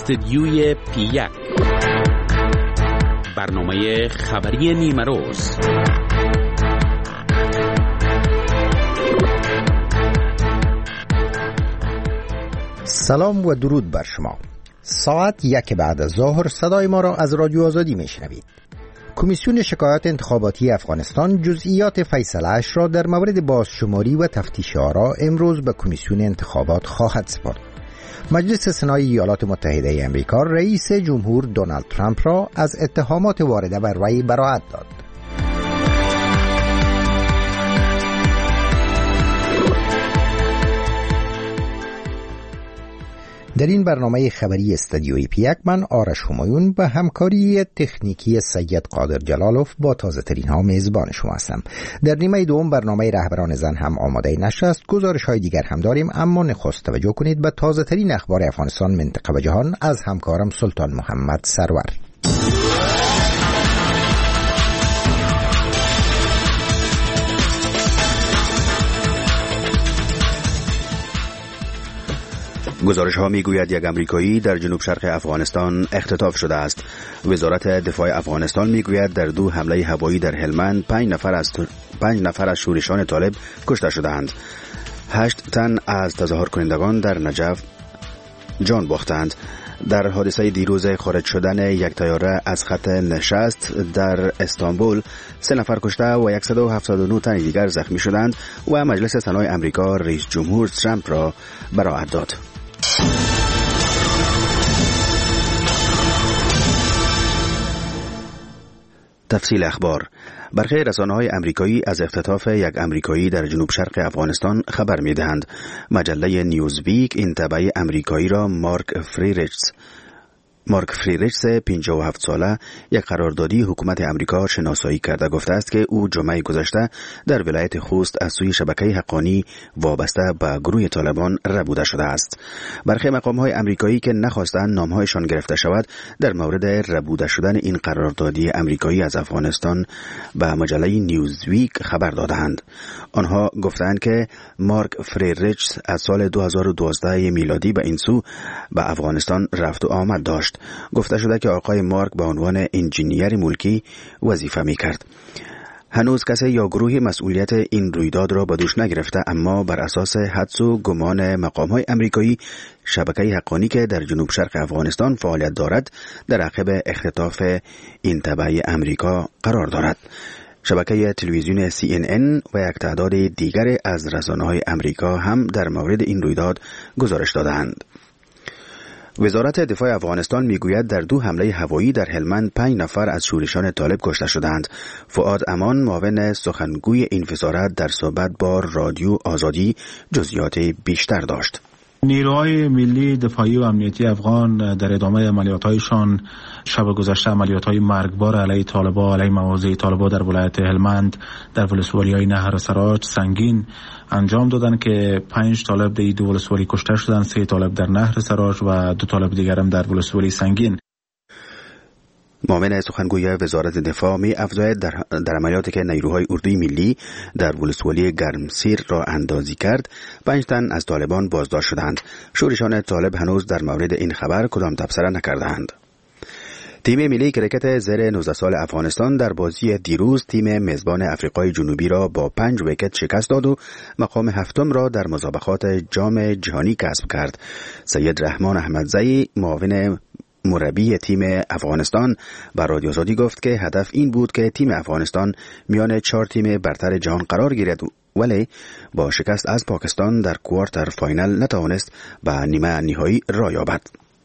استدیوی پی1 برنامه خبری نیمه روز. سلام و درود بر شما. ساعت 1 بعد از ظهر صدای ما را از رادیو آزادی میشنوید. کمیسیون شکایات انتخاباتی افغانستان جزئیات فیصله‌اش را در مورد بازشماری و تفتیش آرا امروز به کمیسیون انتخابات خواهد سپرد. مجلس سنای ایالات متحده امریکا رئیس جمهور دونالد ترامپ را از اتهامات وارده بر وی براءت داد. در این برنامه خبری استدیوی پی1 من آرش همایون به همکاری تکنیکی سید قادر جلالوف با تازه ترین ها میزبان شما هستم. در نیمه دوم برنامه رهبران زن هم آماده نشر است. گزارش های دیگر هم داریم، اما نخست توجه کنید به تازه ترین اخبار افغانستان، منطقه و جهان از همکارم سلطان محمد سرور. گزارش ها می گوید یک امریکایی در جنوب شرق افغانستان اختطاف شده است. وزارت دفاع افغانستان می گوید در 2 حمله هوایی در هلمند 5 نفر از شورشان طالب کشته شدند. 8 تن از تظاهر کنندگان در نجف جان باختند. در حادثه دیروز خارج شدن یک طیاره از خط نشست در استانبول 3 نفر کشته و 179 تن دیگر زخمی شدند و مجلس سنای امریکا رئیس جمهور ترامپ را براءت داد. تفصیل اخبار. برخی رسانه‌های امریکایی از اختطاف یک امریکایی در جنوب شرق افغانستان خبر می‌دهند. مجله نیوزویک این تبع امریکایی را مارک فریریچس 57 ساله یک قراردادی حکومت امریکا شناسایی کرده گفته است که او جمعه گذشته در ولایت خوست از سوی شبکه حقانی وابسته به گروه طالبان ربوده شده است. برخی مقام‌های امریکایی که نخواستند نام‌هایشان گرفته شود در مورد ربوده شدن این قراردادی امریکایی از افغانستان به مجله نیوزویک خبر دادند. آنها گفتند که مارک فریریچس از سال 2012 میلادی به این سو به افغانستان رفت و آمد داشت. گفته شده که آقای مارک به عنوان انجینیر ملکی وظیفه می کرد. هنوز کسی یا گروهی مسئولیت این رویداد را به دوش نگرفته، اما بر اساس حدس و گمان مقام‌های امریکایی شبکه حقانی که در جنوب شرق افغانستان فعالیت دارد در عقب اختطاف این تبع امریکا قرار دارد. شبکه تلویزیون CNN و یک تعداد دیگر از رسانه‌های امریکا هم در مورد این رویداد گزارش دادند. وزارت دفاع افغانستان میگوید در 2 حمله هوایی در هلمند 5 نفر از شورشان طالب کشته شدند. فؤاد امان معاون سخنگوی این وزارت در صحبت با رادیو آزادی جزئیات بیشتر داشت. نیروهای ملی دفاعی و امنیتی افغان در ادامه عملیات‌هایشان شب گذشته عملیات‌های مرگبار علیه طالبان، علیه مواضع طالبان در ولایت هلمند در ولسوالی‌های نهر سراج سنگین انجام دادند که 5 طالب در 2 ولسوالی کشته شدند، 3 طالب در نهر سراج و 2 طالب دیگر هم در ولسوالی سنگین. معاون سخنگوی وزارت دفاع می افزاید در عملیاتی که نیروهای اردوی ملی در ولسوالی گرمسیر را اندازی کرد 5 تن از طالبان بازداشت شدند. شورشان طالب هنوز در مورد این خبر کدام تبصره نکردند. تیم ملی کرکت زیر 19 سال افغانستان در بازی دیروز تیم میزبان آفریقای جنوبی را با 5 ویکت شکست داد و مقام 7 را در مسابقات جام جهانی کسب کرد. سید رحمان احمدزئی معاون مربی تیم افغانستان به رادیو آزادی گفت که هدف این بود که تیم افغانستان میان 4 تیم برتر جهان قرار گیرد، ولی با شکست از پاکستان در کوارتر فاینال نتوانست به نیمه نهایی راه یابد.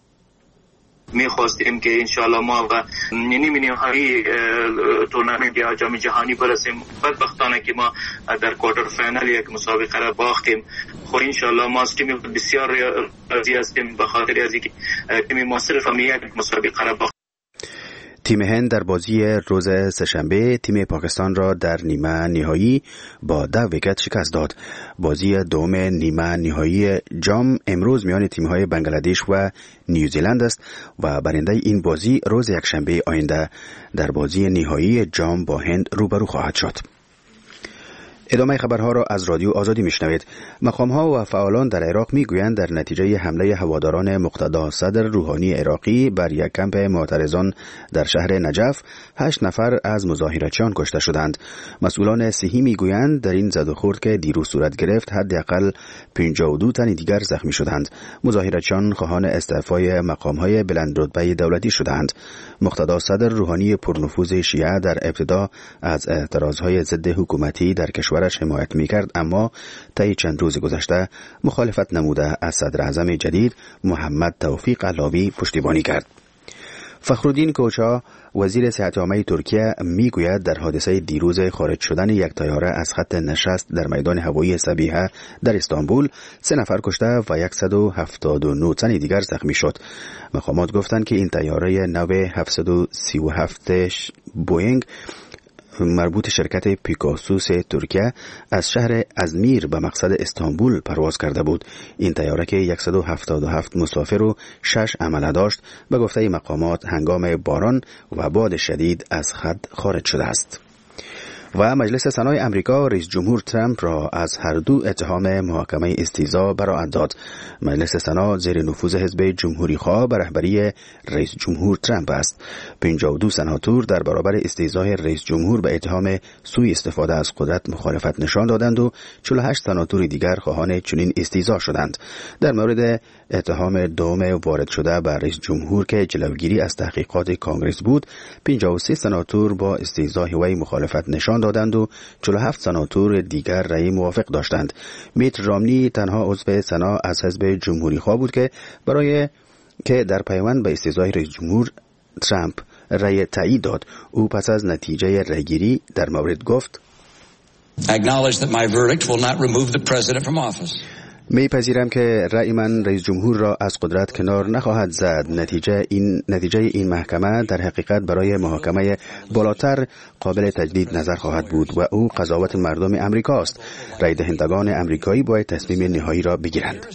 می‌خواستیم که انشالله ما به نیمه نهایی تورنمنت یا جام جهانی برسیم. بدبختانه که ما در کوارتر فاینال یک مسابقه را باختیم. خو انشالله ما از تیم بسیار راضی هستیم به خاطر از اینکه تیم ما صرف یک مسابقه را باخت. تیم هند در بازی روز سه‌شنبه تیم پاکستان را در نیمه نهایی با 10 ویکت شکست داد. بازی دوم نیمه نهایی جام امروز میان تیم‌های بنگلادش و نیوزیلند است و برنده این بازی روز یکشنبه آینده در بازی نهایی جام با هند روبرو خواهد شد. ادامه خبرها را از رادیو آزادی میشنوید. مقام‌ها و فعالان در عراق میگویند در نتیجه حمله هواداران مقتدا صدر روحانی عراقی بر یک کمپ معترضان در شهر نجف 8 نفر از مظاهرچیان کشته شدند. مسئولان صحی میگویند در این زد و خورد که دیروز صورت گرفت حداقل 52 تن دیگر زخمی شدند. مظاهرچیان خواهان استعفای مقام‌های بلندرتبه دولتی شدند. مقتدا صدر روحانی پرنفوذ شیعه در ابتدا از اعتراضهای ضد حکومتی در کشورش حمایت می‌کرد، اما طی چند روز گذشته مخالفت نموده از صدر اعظم جدید محمد توفیق علاوی پشتیبانی کرد. فخرالدین کوچا وزیر صحت عامه ترکیه میگوید در حادثه دیروز خارج شدن یک طیاره از خط نشست در میدان هوایی سبیحه در استانبول 3 نفر کشته و 179 تن دیگر زخمی شد. مقامات گفتند که این طیاره نو 737 بوئینگ مربوط شرکت پیگاسوس ترکیه از شهر ازمیر به مقصد استانبول پرواز کرده بود. این طیاره که 177 مسافر و 6 عمله داشت به گفته مقامات هنگام باران و باد شدید از خط خارج شده است. و مجلس سنای امریکا رئیس جمهور ترامپ را از هر دو اتهام محاکمه استیضاح براءت داد. مجلس سنا زیر نفوذ حزب جمهوری خواه به رهبری رئیس جمهور ترامپ است. 52 سناتور در برابر استیضاح رئیس جمهور به اتهام سوء استفاده از قدرت مخالفت نشان دادند و 48 سناتور دیگر خواهان چنین استیضاح شدند. در مورد اتهام دوم وارد شده بر رئیس جمهور که جلوگیری از تحقیقات کانگرس بود، 53 سناتور با استیضاح وی مخالفت نشان دادند و 47 سناتور دیگر رأی موافق داشتند. میت رامنی تنها عضو سنا از حزب جمهوری خواه بود که برای که در پیوند به استیضاح رئیس جمهور ترامپ رأی تایید داد. او پس از نتیجه رأیگیری در مورد گفت: acknowledge that my verdict will not remove the president from office. میپذیرم که رأی من رئیس جمهور را از قدرت کنار نخواهد زد. نتیجه این محکمه در حقیقت برای محاکمه بالاتر قابل تجدید نظر خواهد بود و او قضاوت مردم امریکاست. رأی دهندگان امریکایی باید تصمیم نهایی را بگیرند.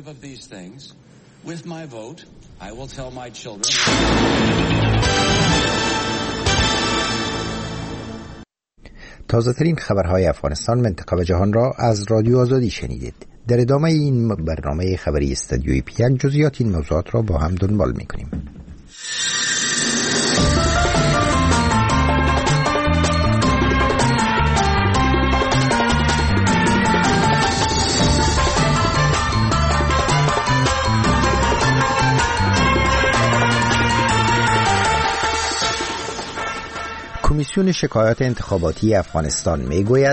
تازه ترین خبرهای افغانستان، منطقه و جهان را از رادیو آزادی شنیدید. در ادامه این برنامه خبری استودیوی پیک جزئیات این موضوعات را با هم دنبال می‌کنیم. کمیسیون شکایات انتخاباتی افغانستان میگوید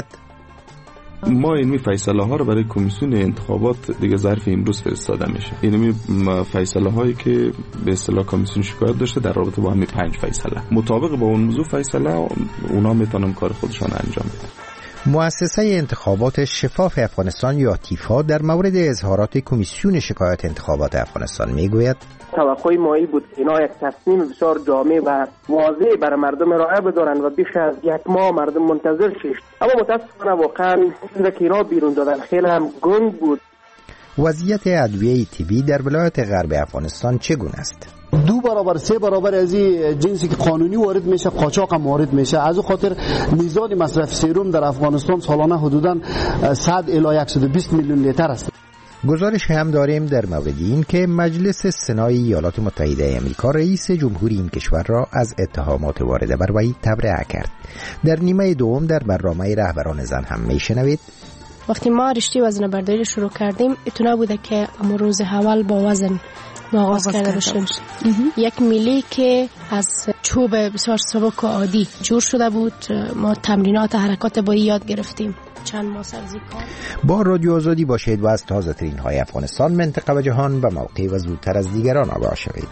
ما این فیصله ها رو برای کمیسیون انتخابات دیگه ظرف امروز فرستاده میشه. این فیصله هایی که به اصطلاح کمیسیون شکایت داشته در رابطه با همین 5 فیصله مطابق با اون موضوع فیصله اونا میتونن کار خودشان انجام بدن. مؤسسه انتخابات شفاف افغانستان یا تیفا در مورد اظهارات کمیسیون شکایات انتخابات افغانستان میگوید توقعی ما این بود که اینا یک تصمیم بسیار جامع و واضح برای مردم ارائه بدارن و بیش از 1 ماه مردم منتظر شد، اما متاسفانه واقعا چیزی که اینا بیرون دادن خیلی هم گنگ بود. وضعیت ادویه طبی در ولایت غرب افغانستان چگونه است؟ 2 برابر 3 برابر از این جنسی که قانونی وارد میشه قاچاق هم وارد میشه. از اون خاطر میزان مصرف سرم در افغانستان سالانه حدوداً 100 الی 120 میلیون لیتر است. گزارش هم داریم در مورد این که مجلس سنای ایالات متحده آمریکا رئیس جمهوری این کشور را از اتهامات وارده بر وی تبرئه کرد. در نیمه دوم در برنامه رهبران زن هم میشنوید وقتی ما رشته وزن برداری شروع کردیم اتنا بوده که روز اول با وزن ما آغاز کرده باشیم. یک میلی که از چوب بسیار سبک و عادی جور شده بود. ما تمرینات حرکات با یاد گرفتیم. چند ماه سرزی کار. با رادیو آزادی باشید و از تازه ترین های افغانستان، منطقه و جهان به موقع و زودتر از دیگران آگاه شوید.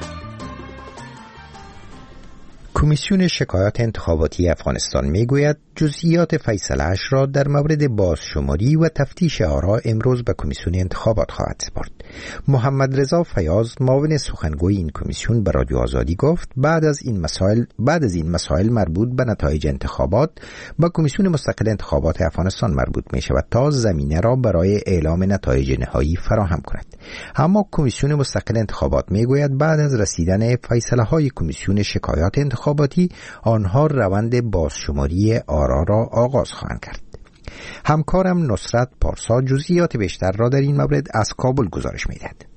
کمیسیون شکایات انتخاباتی افغانستان میگوید جزئیات فیصله‌اش را در مورد بازشماری و تفتیش آرا امروز به کمیسیون انتخابات خواهد سپرد. محمد رضا فیاض معاون سخنگوی این کمیسیون به رادیو آزادی گفت بعد از این مسائل مربوط به نتایج انتخابات با کمیسیون مستقل انتخابات افغانستان مربوط می شود تا زمینه را برای اعلام نتایج نهایی فراهم کند. اما کمیسیون مستقل انتخابات می گوید بعد از رسیدن فیصله های کمیسیون شکایات انتخاباتی آنها روند بازشماری آرا را آغاز خواهند کرد. همکارم نصرت پارسا جزئیات بیشتر را در این مورد از کابل گزارش می‌دهد.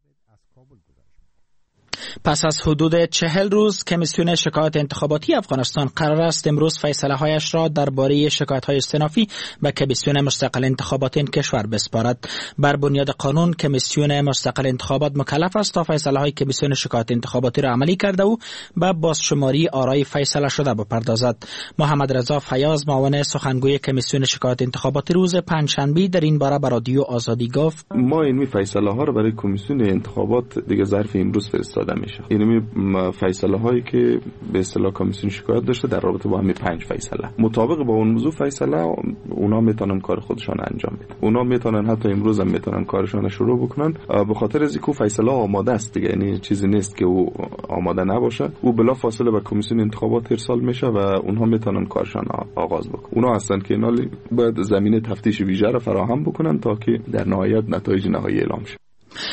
پس از حدود 40 روز کمیسیون شکایات انتخاباتی افغانستان قرار است امروز فیصله هایش را درباره شکایت های استینافی به کمیسیون مستقل انتخابات این کشور بسپارد. بر بنیاد قانون کمیسیون مستقل انتخابات مکلف است تا فیصله های کمیسیون شکایات انتخاباتی را عملی کرده و به بازشماری آرای فیصله شده بپردازد. محمد رضا فیاض معاون سخنگوی کمیسیون شکایات انتخاباتی روز پنجشنبه در این باره به رادیو آزادی گفت ما این فیصله ها را برای کمیسیون انتخابات دیگه ظرف امروز فرستاده میشه. یعنی فیصله هایی که به اصطلاح کمیسیون شکایت داشته در رابطه با همین 5 فیصله مطابق با اون موضوع فیصله اونا میتونن کار خودشان انجام بدن. اونا میتونن حتی امروز هم میتونن کارشان شروع بکنن به خاطر از اینکه فیصله آماده است دیگه. یعنی چیزی نیست که او آماده نباشه. او بلا فاصله به کمیسیون انتخابات ارسال میشه و اونها میتونن کارشان آغاز بکنن. اونا هستن که اینا باید زمینه تفتیش ویژه را فراهم بکنن تا که در نهایت نتایج نهایی اعلام شه.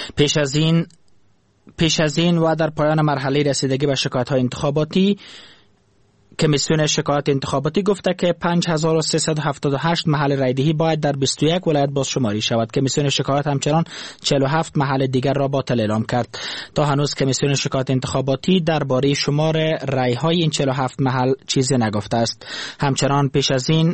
پیش از این و در پایان مرحله رسیدگی به شکایت‌های انتخاباتی کمیسیون شکایات انتخاباتی گفته که 5378 محل رایدهی باید در 21 ولایت بازشماری شود. کمیسیون شکایات همچنان 47 محل دیگر را باطل اعلام کرد. تا هنوز کمیسیون شکایات انتخاباتی درباره شمار رای‌های این 47 محل چیزی نگفته است. همچنان پیش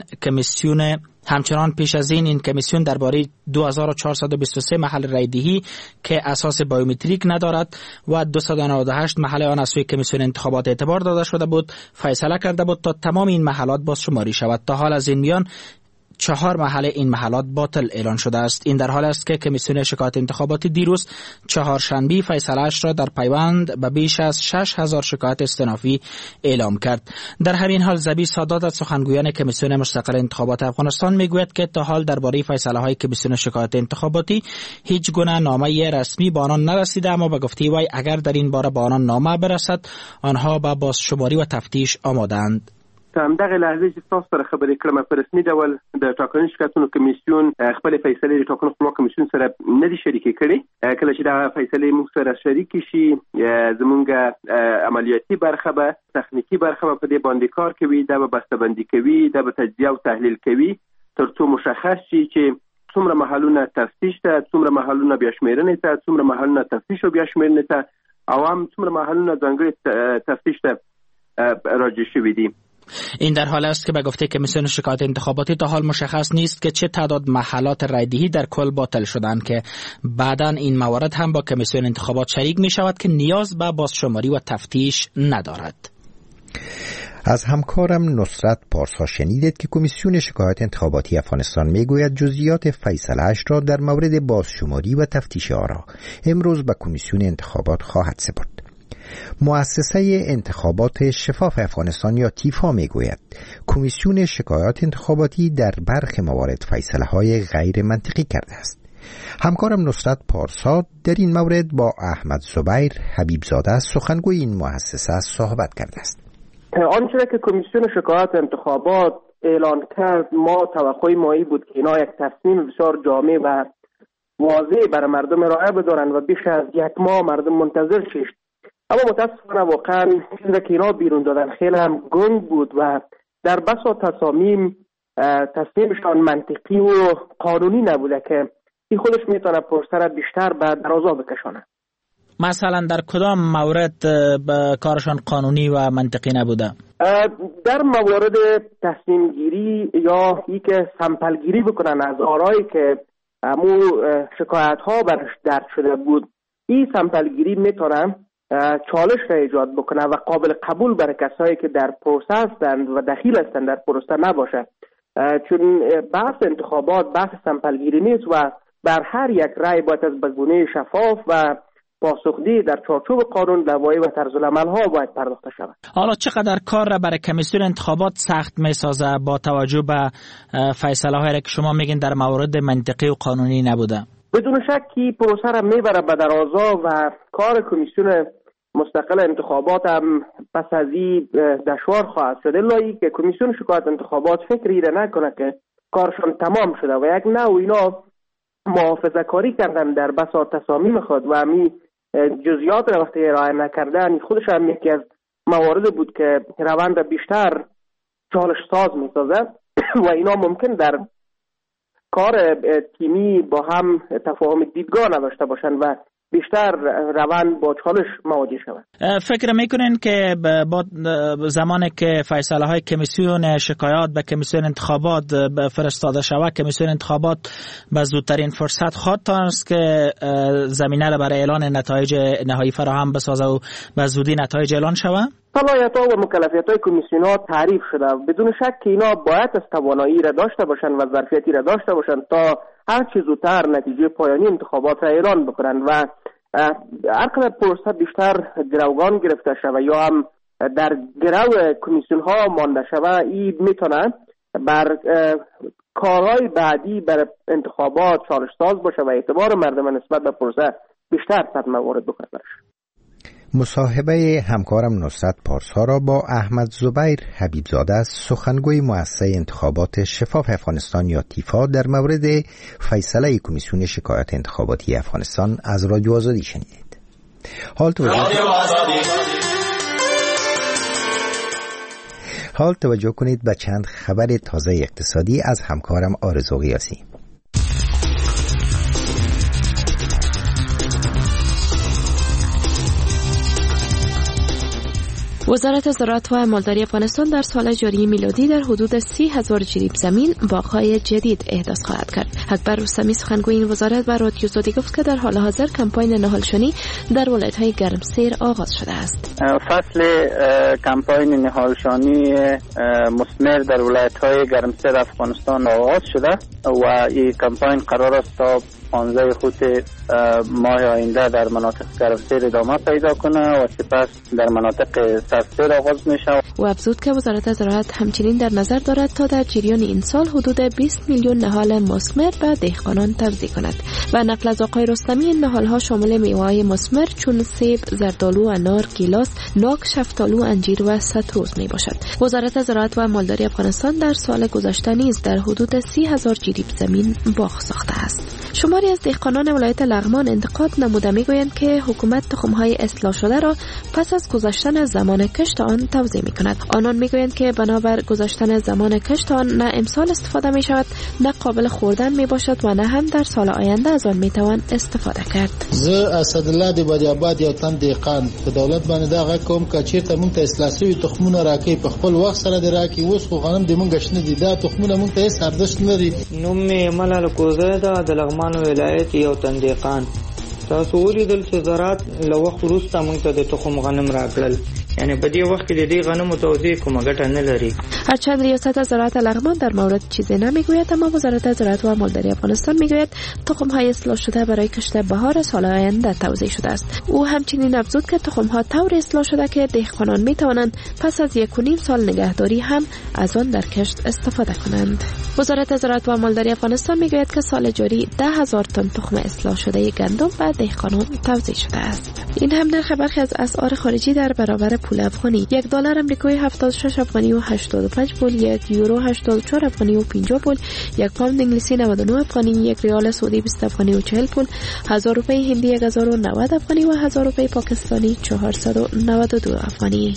از این این کمیسیون درباره 2423 محل رایدهی که اساس بایومتریک ندارد و 298 محل آن از سوی کمیسیون انتخابات اعتبار داده شده بود فیصله کرده بود تا تمام این محلات بازشماری شود. تا حال از این میان 4 محل این محلات باطل اعلان شده است. این در حال است که کمیسیون شکایات انتخاباتی دیروز چهارشنبه فیصله‌اش را در پیوند به بیش از 6000 شکایت استینافی اعلام کرد. در همین حال ذبیح سادات از سخنگویان کمیسیون مستقل انتخابات افغانستان میگوید که تا حال درباره فیصله‌های کمیسیون شکایات انتخاباتی هیچ گونه نامه رسمی به آنان نرسیده، اما به گفته وی اگر در این باره به آنان نامه برسد آنها به بازشماری و تفتیش آماده‌اند. همدغه لحظه چې تاسو سره خبرې کړم په رسمي ډول د ټاکنیز شکایتونو کمیسیون خپل فیصلې د ټاکنو خپلواک کمیسیون سره نه دي شریکې کړي. کله چې دا فیصلې موږ سره شریک شي زمونږ عملیاتي برخه به تخنیکی برخه په دې باندې کار کوي، دا به بسته‌بندي کوي، دا به تجزیه او تحلیل کوي ترڅو مشخص شي چې څومره محلونه تفتیش ته، څومره محلونه بیا شمیرنې ته، څومره محلونه تفتیش او بیا شمیرنې ته او هم څومره محلونه ځانګړي تفتیش ته راجع شوي دي. این در حال است که به گفته کمیسیون شکایات انتخاباتی تا حال مشخص نیست که چه تعداد محلات رایدهی در کل باطل شدند که بعداً این موارد هم با کمیسیون انتخابات شریک می شود که نیاز به بازشماری و تفتیش ندارد. از همکارم نصرت پارسا شنیدید که کمیسیون شکایات انتخاباتی افغانستان میگوید جزئیات فیصله‌اش را در مورد بازشماری و تفتیش آرا امروز به کمیسیون انتخابات خواهد سپرد. مؤسسه انتخابات شفاف افغانستان یا تیفا میگوید کمیسیون شکایات انتخاباتی در برخی موارد فیصله‌های غیر منطقی کرده است. همکارم نصرت پارسا در این مورد با احمد زبیر حبیبزاده سخنگوی این مؤسسه صحبت کرده است. آنچه که کمیسیون شکایات انتخابات اعلان کرد ما توقع مایی بود که اینا یک تصمیم بسیار جامع و واضح برای مردم ارائه بدارن و بیش از یک ماه مردم منتظر شد. اما متاسفانه واقعا چیزی که اینا بیرون دادن خیلی هم گنگ بود و در بسا تصمیمشان منطقی و قانونی نبوده که این خودش میتونه پرسر بیشتر به درازا بکشانه. مثلا در کدام مورد کارشان قانونی و منطقی نبوده؟ در موارد تصمیم گیری یا ای که سمپل گیری بکنن از آرایی که امو شکایت ها برش درد شده بود، این سمپل گیری میتونه چالش را ایجاد بکنه و قابل قبول برای کسایی که در پروسه هستند و دخیل هستند در پروسه نباشه، چون بحث انتخابات بحث سمپل گیری نیست و بر هر یک رای باید از بگونه شفاف و پاسخدهی در چارچوب قانون، لوایح و طرزالعمل ها باید پرداخته شود. حالا چقدر کار را برای کمیسیون انتخابات سخت میسازه با توجه به فیصله هایی که شما میگین در موارد منطقی و قانونی نبوده؟ بدون شک که پروسه را میبره به درازا و کار کمیسیون مستقل انتخابات هم پس از این دشوار خواهد شد، الا که کمیسیون شکایت انتخابات فکری را نکنه که کارشان تمام شده و یک نوع اینا محافظه کاری کردن در بساط تصامیم خود و همی جزئیات را وقتی ارائه نکردن خودش هم یکی از موارد بود که روند بیشتر چالش ساز میسازه و اینا ممکن در کار تیمی با هم تفاهم دیدگاه نداشته باشند و بیشتر روند با چالش مواجه شود. فکر میکنین که با زمانی که فیصله های کمیسیون شکایات به کمیسیون انتخابات فرستاده شود، کمیسیون انتخابات به زودترین فرصت خواهد داشت که زمینه را برای اعلان نتایج نهایی فراهم بسازه و به زودی نتایج اعلان شود؟ صلاحیت‌ها و مکلفیت‌های کمیسیون‌ها تعریف شده. بدون شک که اینا باید از توانایی را داشته باشند و ظرفیتی را داشته باشند تا هر چه زودتر نتیجه پایانی انتخابات را اعلان بکنند و هر قدر پروسه بیشتر گروگان گرفته شود یا هم در گرو کمیسیون‌ها مانده شود، این میتونه بر کارهای بعدی بر انتخابات چالش ساز باشه و اعتبار مردم نسبت به پروسه بیشتر صدمه وارد بکنه. مصاحبه همکارم نصرت پارسا را با احمد زبیر حبیبزاده سخنگوی مؤسسه انتخابات شفاف افغانستان یا تیفا در مورد فیصله کمیسیون شکایات انتخاباتی افغانستان از رادیو آزادی شنیدید. حال توجه کنید به چند خبر تازه اقتصادی از همکارم آرزو قیاسی. وزارت زراعت و مالداری افغانستان در سال جاری میلادی در حدود 30,000 جریب زمین باغ‌های جدید احداث خواهد کرد. اکبر رستمی سخنگوی این وزارت به رادیو آزادی گفت که در حال حاضر کمپاین نهالشانی در ولایت‌های گرمسیر آغاز شده است. فصل کمپاین نهالشانی مثمر در ولایت‌های گرمسیر افغانستان آغاز شده و این کمپاین قرار است تا 15 خرداد ماه آینده در مناطق گرمسیر ادامه پیدا کنه و سپس در مناطق سرسیر آغاز میشه. و افزود که وزارت زراعت همچنین در نظر دارد تا در جریان این سال حدود 20 میلیون نهال مثمر به دهقانان توزیع کند. و نقل از آقای رستمی این نهال‌ها شامل میوه‌های مثمر چون سیب، زردآلو، انار، گیلاس، ناک، شفتالو، انجیر و ستروز می باشد. وزارت زراعت و مالداری افغانستان در سال گذشته نیز در حدود 30,000 جریب زمین باغ ساخته است. شماری از دهقانان ولایت لغمان انتقاد نموده میگویند که حکومت تخم‌های اصلاح شده را پس از گذشتن زمان کشت آن توزیع می‌کند. آنان میگویند که بنابر گذشتن زمان کشت آن نه امسال استفاده می‌شود، نه قابل خوردن میباشد و نه هم در سال آینده از آن میتوان استفاده کرد. زه اسدالله د بادی آباد یو تن دهقان په دولت باندې دا غږ کوم چې چیرته مونږ ته اصلاح شوي تخمونه راکړي په خپل وخت سره دې راکړي. اوس خو غنم د مونږ شنه دي، دا تخمونه مونږ ته هیڅ ارزښت نه لري. نوم مې ملال کوزه ده د لغمان ولایت یو تن دهقان. تاسو ولیدل چې زراعت له وخت وروسته مونږ ته د تخم غنم راکړل، یعنی په دې وخت کې د دې غنمو توزیع کومه ګټه نه لري. هرچند ریاست زراعت لغمان در مورد چیزی نمیگوید، اما وزارت زراعت و مالداری افغانستان میگوید تخم‌های اصلاح شده برای کشت بهار سال آینده توزیع شده است. او همچنین افزود که تخم‌ها طور اصلاح شده که دهقانان میتوانند پس از 1.5 سال نگهداری هم از آن در کشت استفاده کنند. وزارت زراعت و مالداری افغانستان میگوید که سال جاری 10,000 تن تخم اصلاح شده گندم به دهقانان توزیع شده است. این هم نرخ برخی از اسعار خارجی در برابر پول افغانی. $1 آمریکایی 76 افغانی و 85 پول، 1 یورو 84 افغانی و 50 پول، 1 پوند انگلیسی 99 افغانی، 1 ریال سعودی 20 افغانی و 40 پول، 1000 روپی هندی 1090 افغانی و 1000 روپی پاکستانی 492 افغانی.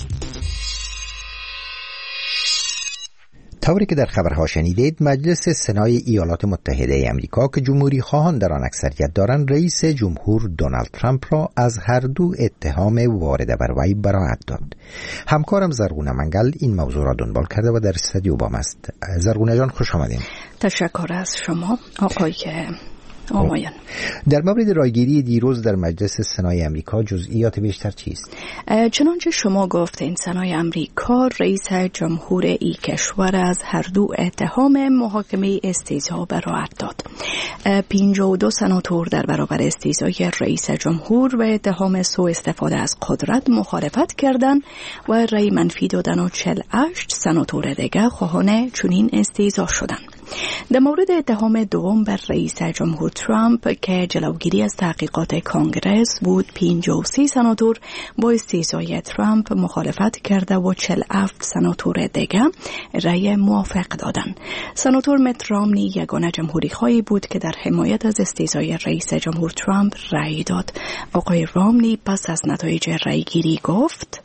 طوری که در خبرها شنیدید، مجلس سنای ایالات متحده امریکا که جمهوری خواهان در آن اکثریت دارند، رئیس جمهور دونالد ترامپ را از هر دو اتهام وارد بر وی براءت داد. همکارم زرغونه منگل این موضوع را دنبال کرده و در استودیو با ما است. زرغونه جان خوش آمدین. تشکر از شما. آقای آمایان. در مورد رایگیری دیروز در مجلس سنای امریکا جزئیات بیشتر چیست؟ چنانچه شما گفتین، سنای امریکا رئیس جمهور ای کشور از هر دو اتهام محاکمه استیضاح براءت داد. 52 سناتور در برابر استیضاح رئیس جمهور و اتهام سوء استفاده از قدرت مخالفت کردند و رأی منفی دادن و 48 سناتور دیگر خواهان چنین استیضاح شدند. در مورد اتهام دوم بر رئیس جمهور ترامپ که جلوگیری از تحقیقات کانگرس بود، 53 سناتور با استیضاح ترامپ مخالفت کرده و 47 سناتور دیگر رأی موافق دادند. سناتور مت رامنی یگانه جمهوری خواهی بود که در حمایت از استیضاح رئیس جمهور ترامپ رأی داد. آقای رامنی پس از نتایج رأیگیری گفت: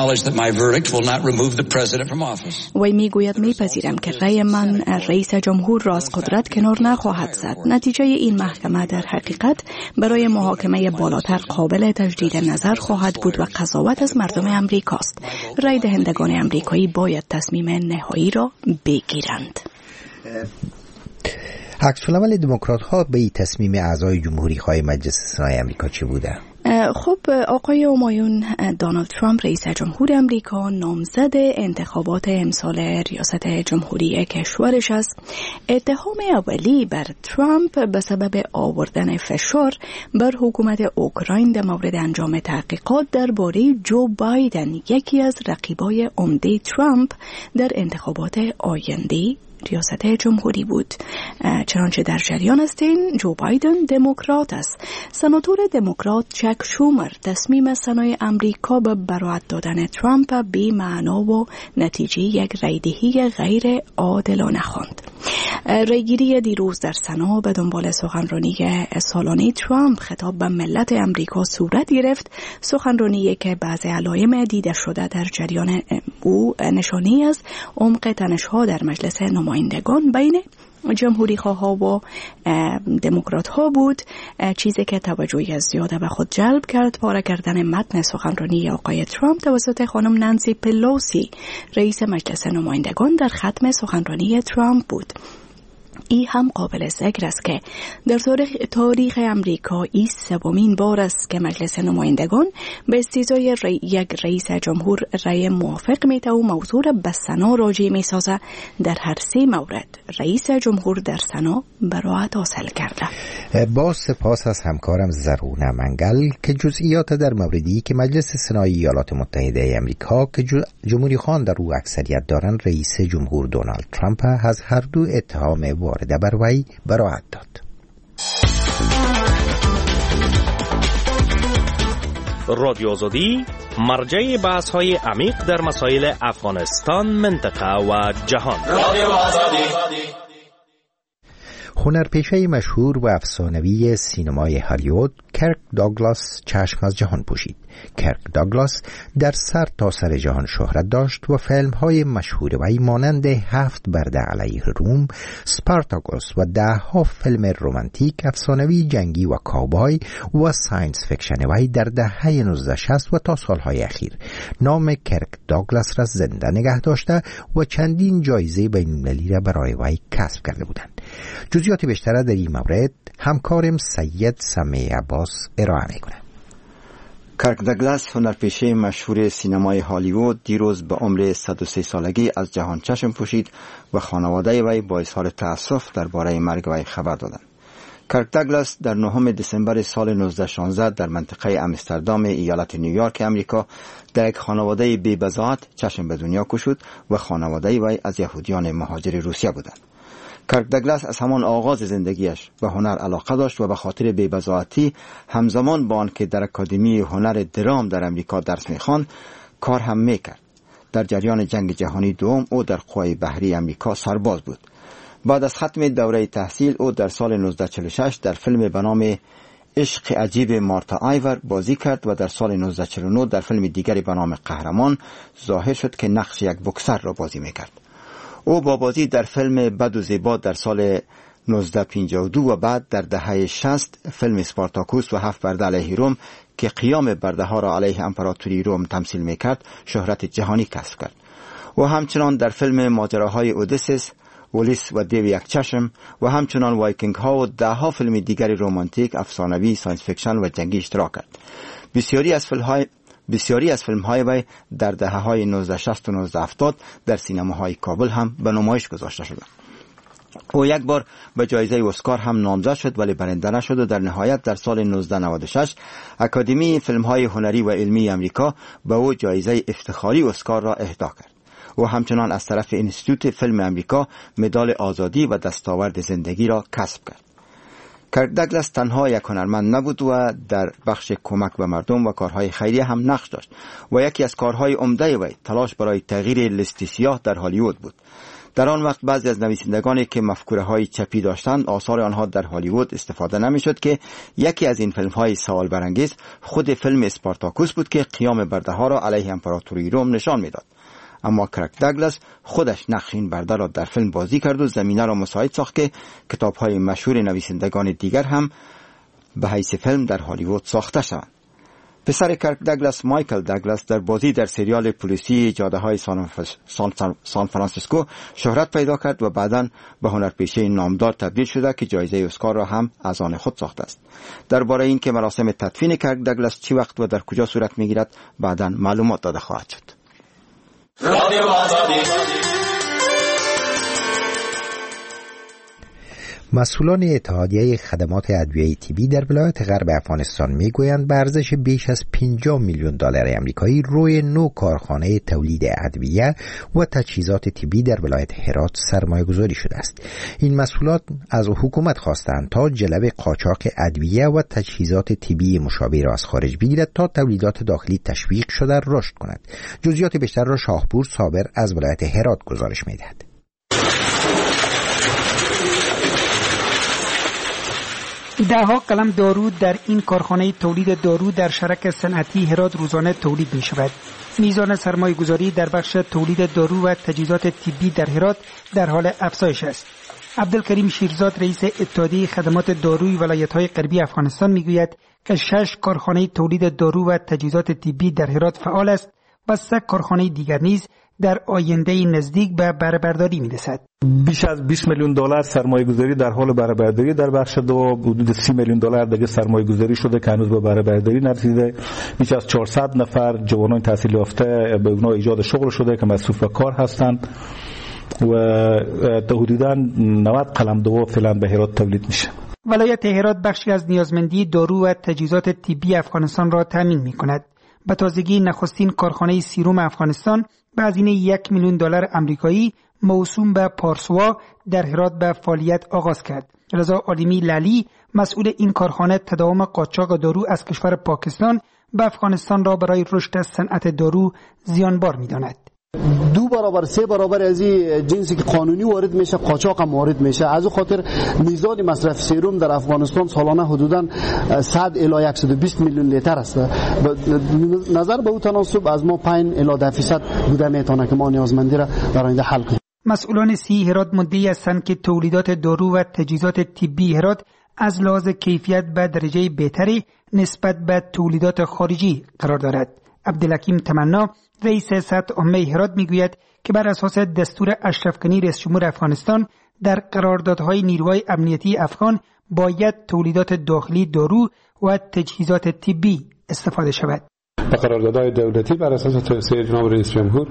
وی میگوید میپذیرم که رأی من رئیس جمهور را از قدرت کنار نخواهد زد. نتیجه این محکمه در حقیقت برای محاکمه بالاتر قابل تجدید نظر خواهد بود و قضاوت از مردم امریکاست. رای دهندگان امریکایی باید تصمیم نهایی را بگیرند. عکس‌العمل دموکرات‌ها به این تصمیم اعضای جمهوری‌خواه مجلس سنای امریکا چی بوده؟ خب آقای همایون، دونالد ترامپ رئیس جمهور امریکا نامزد انتخابات امسال ریاست جمهوری کشورش است. اتهام اولی بر ترامپ به سبب آوردن فشار بر حکومت اوکراین در مورد انجام تحقیقات درباره جو بایدن، یکی از رقیبای عمده ترامپ در انتخابات آینده ریاست جمهوری بود. چنانچه در جریان هستین، جو بایدن دموکرات است. سناتور دموکرات چک شومر تصمیم سنای امریکا به براءت دادن ترامپ بی معنا و نتیجه یک رایدهی غیر عادلانه خواند. رایگیری دیروز در سنا به دنبال سخنرانی سالانه ترامپ خطاب به ملت امریکا صورت گرفت. سخنرانی که بعضی علائم دیده شده در جریان او نشانی از عمق تنش‌ها در مجلس نمایندگان بین جمهوری خواه و دموکرات ها بود، چیزی که توجهی زیاده به خود جلب کرد. پاره کردن متن سخنرانی آقای ترامپ توسط خانم نانسی پلوسی رئیس مجلس نمایندگان در ختم سخنرانی ترامپ بود. این هم قابل ذکر است که در تاریخ امریکا این سومین بار است که مجلس نمایندگان به استیضاح یک رئیس جمهور رأی موافق میده و موضوع را به سنا راجع میسازه. در هر سه مورد رئیس جمهور در سنا براءت حاصل کرده. با سپاس از همکارم زرونه منگل که جزئیات در موردی که مجلس سنای ایالات متحده امریکا که جمهوری خوان در او اکثریت دارند رئیس جمهور دونالد ترامپ از هر دو اتهام وارده بر وی براءت داد. رادیو آزادی مرجع بحث‌های عمیق در مسائل افغانستان، منطقه و جهان. رادیو آزادی. هنرپیشه مشهور و افسانوی سینمای هالیوود کرک داگلاس چشم از جهان پوشید. کرک داگلاس در سر تا سر جهان شهرت داشت و فیلم‌های مشهور وی مانند 7 برده علیه روم، سپارتاکوس و 10 فیلم رمانتیک، افسانوی جنگی و کاوبای و ساینس فیکشن وی در دهه 1960 و تا سالهای اخیر نام کرک داگلاس را زنده نگه داشته و چندین جایزه بین‌المللی را برای وی کسب کرده بودند. جزئیات بیشتر در این مورد همکارم سید سمیع عباس ارائه می‌کند. کرک داگلاس هنرپیشه مشهور سینمای هالیوود دیروز به عمر 103 سالگی از جهان چشم پوشید و خانواده وی با اظهار تأسف درباره مرگ وی خبر دادند. کرک داگلاس در 9 دسامبر سال 1916 در منطقه آمستردام ایالت نیویورک امریکا در یک خانواده بی‌بضاعت چشم به دنیا گشود و خانواده وی از یهودیان مهاجر روسیه بودند. کرک داگلاس از همان آغاز زندگیش به هنر علاقه داشت و به خاطر بی‌بضاعتی همزمان با آنکه در اکادمی هنر درام در امریکا درس می‌خواند کار هم می‌کرد. در جریان جنگ جهانی دوم او در قوای بحری امریکا سرباز بود. بعد از ختم دوره تحصیل او در سال 1946 در فیلم به نام عشق عجیب مارتا آیور بازی کرد و در سال 1949 در فیلم دیگری به نام قهرمان ظاهر شد که نقش یک بوکسر را بازی می‌کرد. او با بازی در فیلم بد و زیبا در سال 1952 و بعد در دهه 60 فیلم سپارتاکوس و 7 برده علیه روم که قیام برده ها را علیه امپراتوری روم تمثیل میکرد شهرت جهانی کسب کرد. و همچنان در فیلم ماجراهای اودیسس ولیس و دیو یک چشم و همچنان وایکینگ ها و ده ها فیلم دیگری رمانتیک، افسانوی، ساینس فیکشن و جنگی اشتراک کرد. بسیاری از فیلم های وی در دهه های 1960 و 1970 در سینماهای کابل هم به نمایش گذاشته شد. او یک بار به جایزه اسکار هم نامزد شد ولی برنده نشد و در نهایت در سال 1996 اکادمی فیلم های هنری و علمی امریکا به او جایزه افتخاری اسکار را اهدا کرد. او همچنان از طرف انستیتوت فیلم امریکا مدال آزادی و دستاورد زندگی را کسب کرد. کرک داگلاس تنها یک هنرمند نبود و در بخش کمک به مردم و کارهای خیریه هم نقش داشت و یکی از کارهای عمده وی تلاش برای تغییر لیست سیاه در هالیوود بود. در آن وقت بعضی از نویسندگانی که مفکوره‌های چپی داشتند آثار آنها در هالیوود استفاده نمی‌شد که یکی از این فیلم‌های سوال برانگیز خود فیلم اسپارتاکوس بود که قیام برده‌ها را علیه امپراتوری روم نشان می‌داد. اما کرک داگلاس خودش نقش این برده را در فیلم بازی کرد و زمینه را مساعد ساخت که کتاب‌های مشهور نویسندگان دیگر هم به حیث فیلم در هالیوود ساخته شوند. پسر کرک داگلاس، مایکل داگلاس، در بازی در سریال پلیسی جاده‌های سان فرانسیسکو شهرت پیدا کرد و بعداً به هنرپیشه نامدار تبدیل شده که جایزه اسکار را هم از آن خود ساخته است. درباره اینکه مراسم تدفین کرک داگلاس چی وقت و در کجا صورت می‌گیرد بعداً معلومات داده خواهد شد. رادیو آزادی. مسئولان اتحادیه خدمات ادویه طبی در ولایت غرب افغانستان میگویند به ارزش بیش از 50 میلیون دلار آمریکایی روی 9 کارخانه تولید ادویه و تجهیزات طبی در ولایت هرات سرمایه‌گذاری شده است. این مسئولان از حکومت خواستند تا جلب قاچاق ادویه و تجهیزات طبی مشابه را از خارج بگیرد تا تولیدات داخلی تشویق شده رشد کند. جزئیات بیشتر را شاهپور صابر از ولایت هرات گزارش می‌دهد. ده‌ها قلم دارو در این کارخانه تولید دارو در شرک صنعتی هرات روزانه تولید می شود. میزان سرمایه گذاری در بخش تولید دارو و تجهیزات طبی در هرات در حال افزایش است. عبدالکریم شیرزاد رئیس اتحادیه خدمات داروی ولایت‌های غربی افغانستان میگوید که 6 کارخانه تولید دارو و تجهیزات طبی در هرات فعال است و 3 کارخانه دیگر نیز در آینده نزدیک به بهره برداری می‌رسد. بیش از 20 میلیون دلار سرمایه گذاری در حال بهره برداری در بخش دو، حدود 30 میلیون دلار دیگه سرمایه گذاری شده که هنوز به بهره برداری نرسیده. بیش از 400 نفر جوانان تحصیل یافته به اونا ایجاد شغل شده که مصروف به کار هستند و حدوداً 90 قلمدو فعلا به هرات تولید میشه. ولایت هرات بخشی از نیازمندی دارو و تجهیزات طبی افغانستان را تامین می‌کند. به تازگی نخستین کارخانه سیروم افغانستان به هزینه 1 میلیون دلار آمریکایی موسوم به پارسوا در هرات به فعالیت آغاز کرد. رضا عالمی لالی مسئول این کارخانه تداوم قاچاق دارو از کشور پاکستان به افغانستان را برای رشد صنعت دارو زیانبار می‌داند. 2 برابر 3 برابر از این جنسی که قانونی وارد میشه قاچاق هم وارد میشه. از اون خاطر میزان مصرف سرم در افغانستان سالانه حدوداً 100 الی 120 میلیون لیتر است. نظر به اون تناسب از ما 5 الی 10% بوده میتونه که ما نیازمندی را در آینده حل کنیم. مسئولان سی هرات مدعی هستند که تولیدات دارو و تجهیزات طبی هرات از لحاظ کیفیت به درجه بهتری نسبت به تولیدات خارجی قرار دارد. عبدالحکیم تمنا رئیس سطح عامه هرات میگوید که بر اساس دستور اشرف غنی رئیس جمهور افغانستان در قراردادهای نیروهای امنیتی افغان باید تولیدات داخلی دارو و تجهیزات طبی استفاده شود. به قراردادهای دولتی بر اساس توصیه جناب رئیس جمهور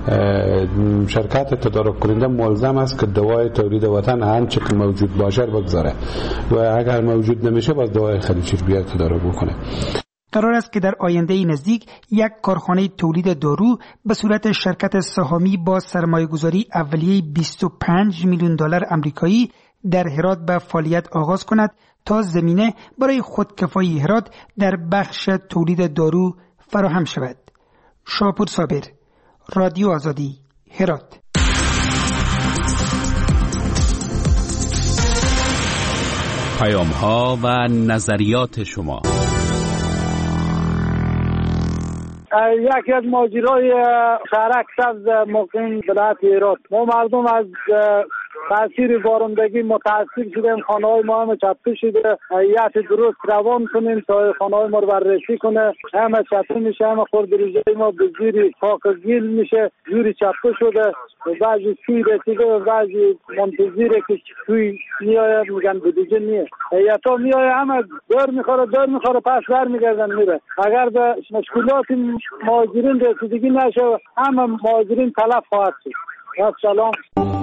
شرکت تدارک کننده ملزم است که دوای تولید وطن آنچه که موجود باشه بگذاره و اگر موجود نمیشه باز دوای خلیجی بیاد تدارک بکنه. قرار است که در آینده نزدیک یک کارخانه تولید دارو به صورت شرکت سهامی با سرمایه‌گذاری اولیه 25 میلیون دلار آمریکایی در هرات به فعالیت آغاز کند تا زمینه برای خودکفایی هرات در بخش تولید دارو فراهم شود. شاپور صابر، رادیو آزادی، هرات. پیام‌ها و نظریات شما. یکی از ماجرای شهرک سبز مقیم ولایت هرات، ما مردم از تاثیر بارندگی متاثر شدیم، خانه های ما هم چپه شده. هیئت درست روان کنیم تا خانه های ما رو بررسی کنه. همه چپه میشه، همه خورد روزای ما به زیر خاک گیل میشه، زیر چپه شده. بعضی سوی رسیده و بعضی منتظره که سوی میآید میگن به دیگه نیه. هیئت ها میآید همه دور میخوره پس برمیگردن میره. اگر به مشکلات مهاجرین رسیدگی نشه همه مهاجرین تلف خواهد شد. سلام.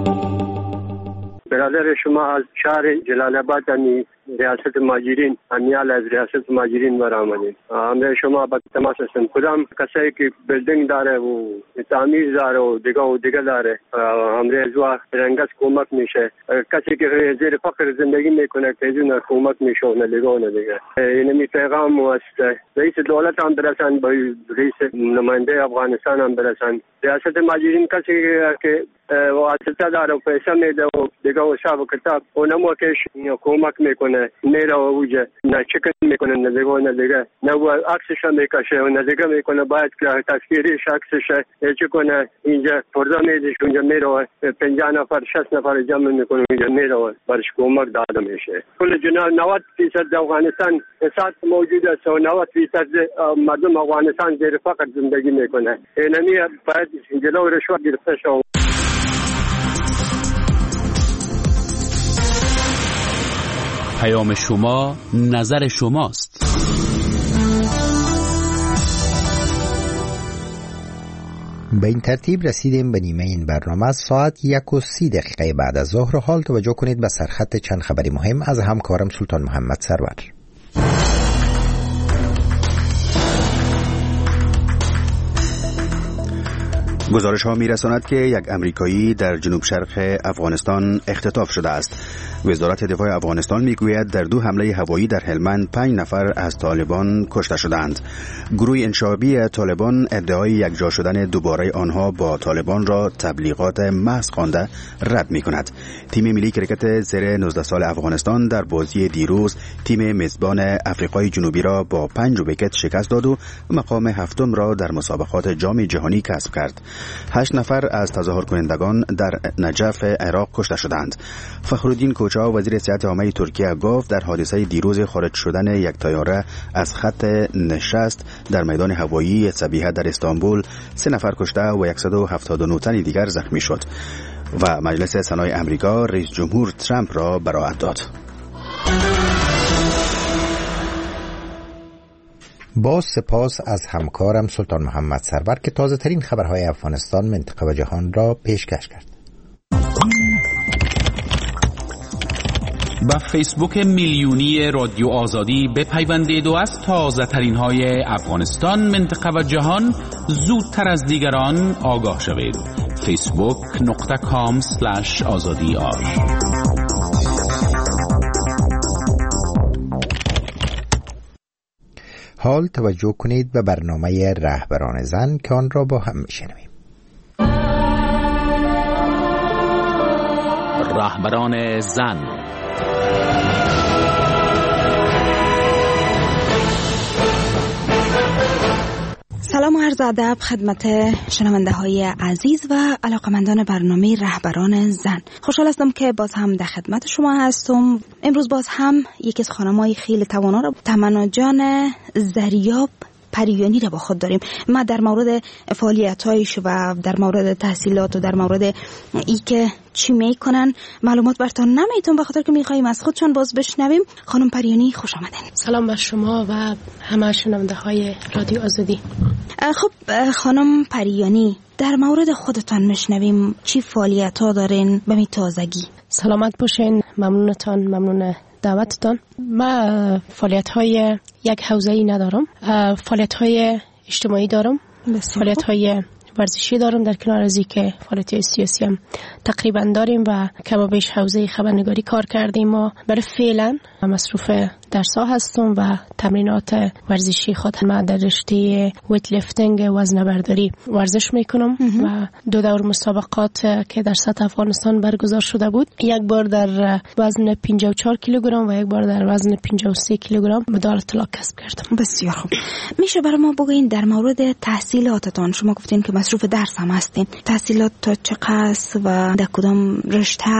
برادر شما از شهر جلال آباد ریاست مهاجرین امیال از ریاست مهاجرین برآمدیم. همراه شما با تماس هستم. کدام کسایی که بلدنگ داره و تعمیر داره و دیگه داره همراه زوا رنگس کمک میشه. کسی که زیر فقر زندگی میکنه که اینا کمک میشه و دیگه. اینمی پیغام است. رئیس دولت هم برسن، با رئیس نماینده افغانستان هم برسن. ریاست مهاجرین کسی که واسطه داره و پیسه میده و دیگه حساب کتاب اونمو که کمک میکنه میره و اوجه نه چکن میکنه نه دیگه نه عکسش میکشه و نه دیگه میکنه. باید که تصویریش عکسش چه کنه اینجا فردا میدش اونجا میره و 50 نفر 60 نفر جمع میکنه اونجا میره و برش کمک داده میشه. کل جناب 90% افغانستان احساس موجود است و 90% مردم افغانستان زیر فقر زندگی میکنه. اینمی باید جلو رشوه گرفته شود. پیام شما نظر شماست. به این ترتیب رسیدیم به نیمه این برنامه. از ساعت 1:30 بعد از ظهر. حال توجه کنید به سرخط چند خبری مهم از همکارم سلطان محمد سرور. گزارش ها می رساند که یک امریکایی در جنوب شرق افغانستان اختطاف شده است. وزارت دفاع افغانستان می گوید در 2 حمله هوایی در هلمند 5 نفر از طالبان کشته شدند. گروه انشابی طالبان ادعای یکجا شدن دوباره آنها با طالبان را تبلیغات محض خوانده رد می کند. تیم ملی کرکت زیر 19 سال افغانستان در بازی دیروز تیم میزبان آفریقای جنوبی را با 5 ویکت شکست داد و مقام 7 را در مسابقات جام جهانی کسب کرد. 8 نفر از تظاهر کنندگان در نجف عراق کشته شدند. فخرالدین کوچا وزیر صحت عامه ترکیه گفت در حادثه دیروز خارج شدن یک طیاره از خط نشست در میدان هوایی سبیحه در استانبول 3 نفر کشته و 179 تن دیگر زخمی شد. و مجلس سنای امریکا رئیس جمهور ترامپ را براءت داد. با سپاس از همکارم سلطان محمد سرور که تازه ترین خبرهای افغانستان، منطقه و جهان را پیشکش کرد. با فیسبوک میلیونی رادیو آزادی بپیوندید و از تازه ترین های افغانستان، منطقه و جهان زودتر از دیگران آگاه شوید. facebook.com/azadi.ar. حال توجه کنید به برنامه رهبران زن که آن را با هم میشنویم. رهبران زن. سلام و عرض ادب خدمت شنونده های عزیز و علاقمندان برنامه رهبران زن. خوشحال هستم که باز هم در خدمت شما هستم. امروز باز هم یکی از خانم‌های خیلی توانا را، تمنا جان زریاب پریانی را با خود داریم. ما در مورد فعالیت‌هایش و در مورد تحصیلات و در مورد ای که چی میکنن معلومات براتون نمیتون، به خاطر که میخوایم از خودشون باز بشنویم. خانم پریانی خوش آمدین. سلام بر شما و همه شنونده های رادیو آزادی. خب خانم پریانی، در مورد خودتان میشنویم چی فعالیت‌ها دارین به می تازگی؟ سلامت باشین، ممنون دعوتتان. ما فعالیت‌های یک حوزه‌ای ندارم، فعالیت‌های اجتماعی دارم، فعالیت‌های ورزشی دارم، در کنار از اینکه فعالیت‌های سیاسی هم تقریبا داریم و کم و بیش حوزه خبرنگاری کار کردیم. ما برای فعلا مصروف درس‌ها هستم و تمرینات ورزشی خود ما در رشته ویت لیفتینگ وزنه برداری ورزش میکنم و 2 دور مسابقات که در سطح افغانستان برگزار شده بود، یک بار در وزن 54 کیلوگرم و یک بار در وزن 53 کیلوگرم مدال طلا کسب کردم. بسیار خوب. میشه برای ما بگین در مورد تحصیلاتتان؟ شما گفتین که مصروف درس هم هستین. تحصیلات تا چقدر و در کدام رشته هست؟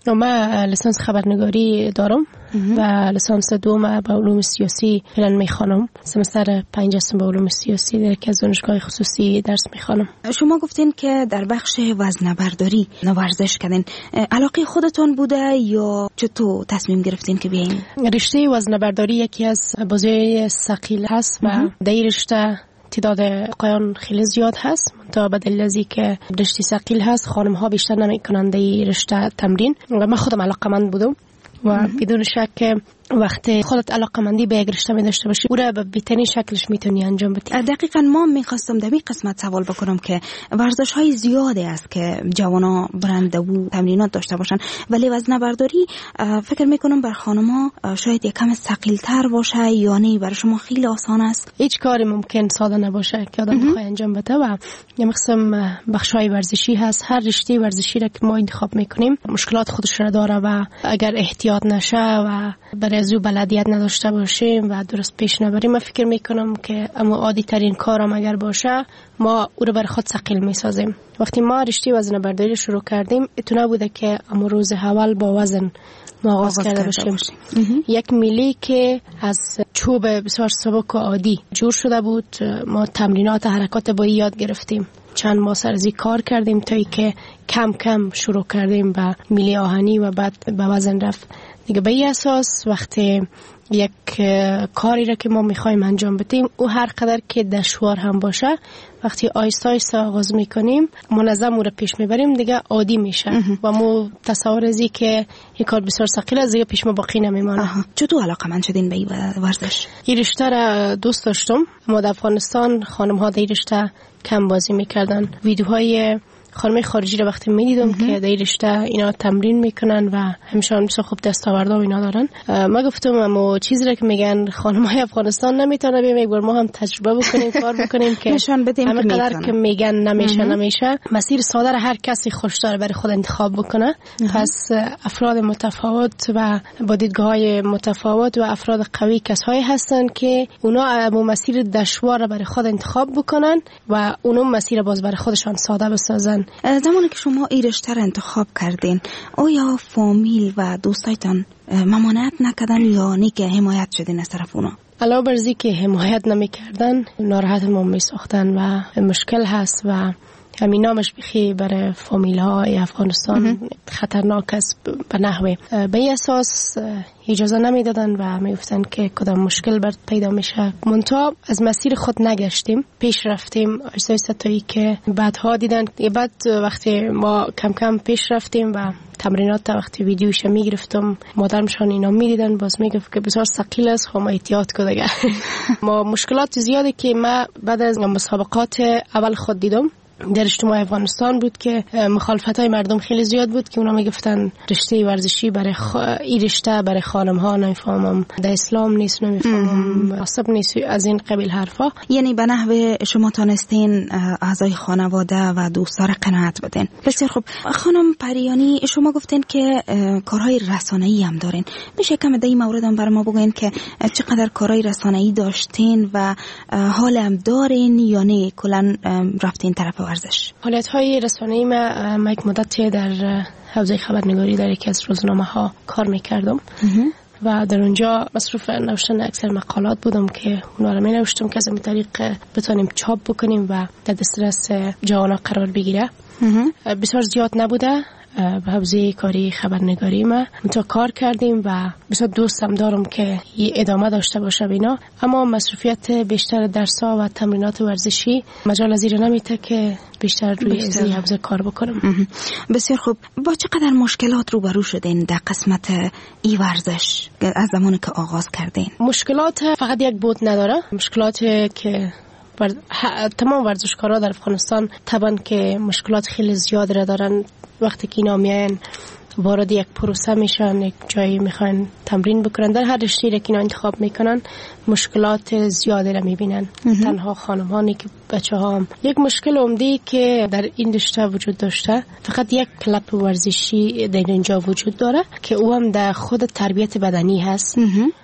من لیسانس خبرنگاری دارم و لیسانس دوم به علوم سیاسی فعلا میخوانم. سمستر 5 هستم به علوم سیاسی در یک از دانشگاه خصوصی درس میخوانم. شما گفتین که در بخش وزنه‌برداری ورزش کردین. علاقه خودتون بوده یا چطور تصمیم گرفتین که بیاین؟ رشته وزنه‌برداری یکی از بازی ثقیل هست و در رشته تعداد آقایان خیلی زیاد هست. تا به دلیل از اینکه رشته ثقیل هست خانم ها بیشتر نمیکنن در رشته تمرین و من خودم علاقه‌مند بودم و بدون شک وقتی خودت علاقه‌مندی به یک رشته می داشته باشی او را به بهترین شکلش میتونی انجام بدی. دقیقاً ما میخواستم در این قسمت سوال بکنم که ورزش های زیاده است که جوانا برند و تمرینات داشته باشن، ولی وزنه‌برداری فکر میکنم بر خانم‌ها شاید یکم ثقیل‌تر باشه یا نه برای شما خیلی آسان است؟ هیچ کاری ممکن ساده نباشه که آدم بخواد انجام بده و یه قسم بخش‌های ورزشی هست. هر رشته ورزشی را که ما انتخاب میکنیم مشکلات خودش را داره و اگر احتیاط نشه و برای زو بلدیت نداشته باشیم و درست پیش نبریم، من فکر میکنم که اما عادی ترین کارم اگر باشه ما او رو برای خود ثقیل میسازیم. وقتی ما رشته وزنه‌برداری شروع کردیم اتونه بوده که اما روز اول با وزن ما آغاز کرده باشیم. یک میلی که از چوب بسیار سبک و عادی جور شده بود، ما تمرینات حرکات با یاد گرفتیم. چند ماه سرزی کار کردیم تا که کم کم شروع کردیم به میلی آهنی و بعد به وزن رفت. دیگه به این اساس وقتی یک کاری را که ما میخوایم انجام بدیم او هر قدر که دشوار هم باشه وقتی آیسته آیسته آغاز میکنیم منظم او را پیش میبریم دیگه عادی میشه و ما تصور ازی که یک کار بسیار ثقیل از دیگه پیش ما باقی نمیمانه. چطور علاقه‌مند شدین به این ورزش؟ این رشته را دوست داشتم. ما در افغانستان خانم ها در این رشته کم بازی میکردن. ویدیوهای خانم خارجی رو وقتی میدیدم که در رشته اینا تمرین میکنن و همیشه بسیار خوب دستاوردها و اینا دارن، ما گفتم اما چیزی رو که میگن خانم‌های افغانستان نمیتونه بیام یک بار ما هم تجربه بکنیم کار بکنیم که نشان بدیم همه قدر که میگن نمیشه مسیر ساده رو هر کسی خوش داره برای خود انتخاب بکنه. پس افراد متفاوت و با دیدگاه‌های متفاوت و افراد قوی کسایی هستن که اونا مسیر دشوار رو برای خود انتخاب بکنن و اونا مسیر باز برای خودشان ساده بسازن. زمانی که شما این رشته را انتخاب کردین آیا فامیل و دوستایتان ممانعت نکردن یا نه که حمایت شدین از طرف اونا؟ علاوه بر اینکه که حمایت نمیکردن ناراحت ما میساختن و مشکل هست و همین نامش بخی برای فامیل های افغانستان خطرناک است به نحوه به این اساس اجازه نمیدادن و میگفتن که کدام مشکل برات پیدا میشه. منتها از مسیر خود نگشتیم، پیش رفتیم آیسته تایی که بعدها دیدن. بعد وقتی ما کم کم پیش رفتیم و تمرینات تا وقتی ویدیوش میگرفتم مادرمشان اینا میدیدن باز میگفت که بسیار ثقیل است خب ما احتیاط کنیم. ما مشکلات زیادی که ما بعد از مسابقات اول خود دیدم در اجتماع افغانستان بود که مخالفتای مردم خیلی زیاد بود که اونا میگفتن رشته ورزشی برای این رشته برای خانم ها نمیفهمم، در اسلام نیست، نمیفهمم، مناسب نیست، از این قبیل حرفا. یعنی به نحوه شما تانستین اعضای خانواده و دوستا را قناعت بدین. بسیار خوب. خانم پریانی شما گفتین که کارهای رسانه‌ای هم دارین، میشه کم در این مورد هم برای ما بگین که چقدر کارهای رسانه‌ای داشتین و حال هم دارین یا نه کلا رفتین طرف ورزش؟ فعالیت‌های رسانه‌ای ما یک مدتی در حوزه خبرنگاری در یکی از روزنامه‌ها کار می‌کردم و در اونجا مصروف نوشتن اکثر مقالات بودم که اونا رو می‌نوشتم که از این طریق بتونیم چاپ بکنیم و در دسترس جوانان قرار بگیره. بسیار زیاد نبوده به حوزه کاری خبرنگاری ما تو کار کردیم و بسیار دوستم دارم که ادامه داشته باشه بینا، اما مصروفیت بیشتر درس‌ها و تمرینات ورزشی مجال از این نمیده که بیشتر روی این حوزه کار بکنم. بسیار خوب. با چقدر مشکلات روبرو شدین در قسمت ای ورزش از زمانی که آغاز کردین؟ مشکلات فقط یک بود نداره، مشکلات که تمام ورزشکارا در افغانستان طبعا که مشکلات خیلی زیاد را دارن. وقتی که اینا میان وارد یک پروسه میشن، یک جایی میخوان تمرین بکنن، در هر رشته‌ای که اینا انتخاب میکنن مشکلات زیادی را میبینن. تنها خانمانی که بچه‌ها هم یک مشکل عمده که در این رشته وجود داشته، فقط یک کلاب ورزشی در اینجا وجود داره که او هم در خود تربیت بدنی هست.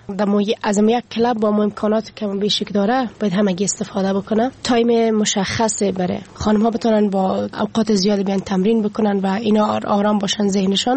از یک کلاب با امکانات که بیشک داره باید همگی استفاده بکنه. تایم مشخصه برای خانم‌ها بتونن با اوقات زیادی بیان تمرین بکنن و اینا آرام باشن ذهنشان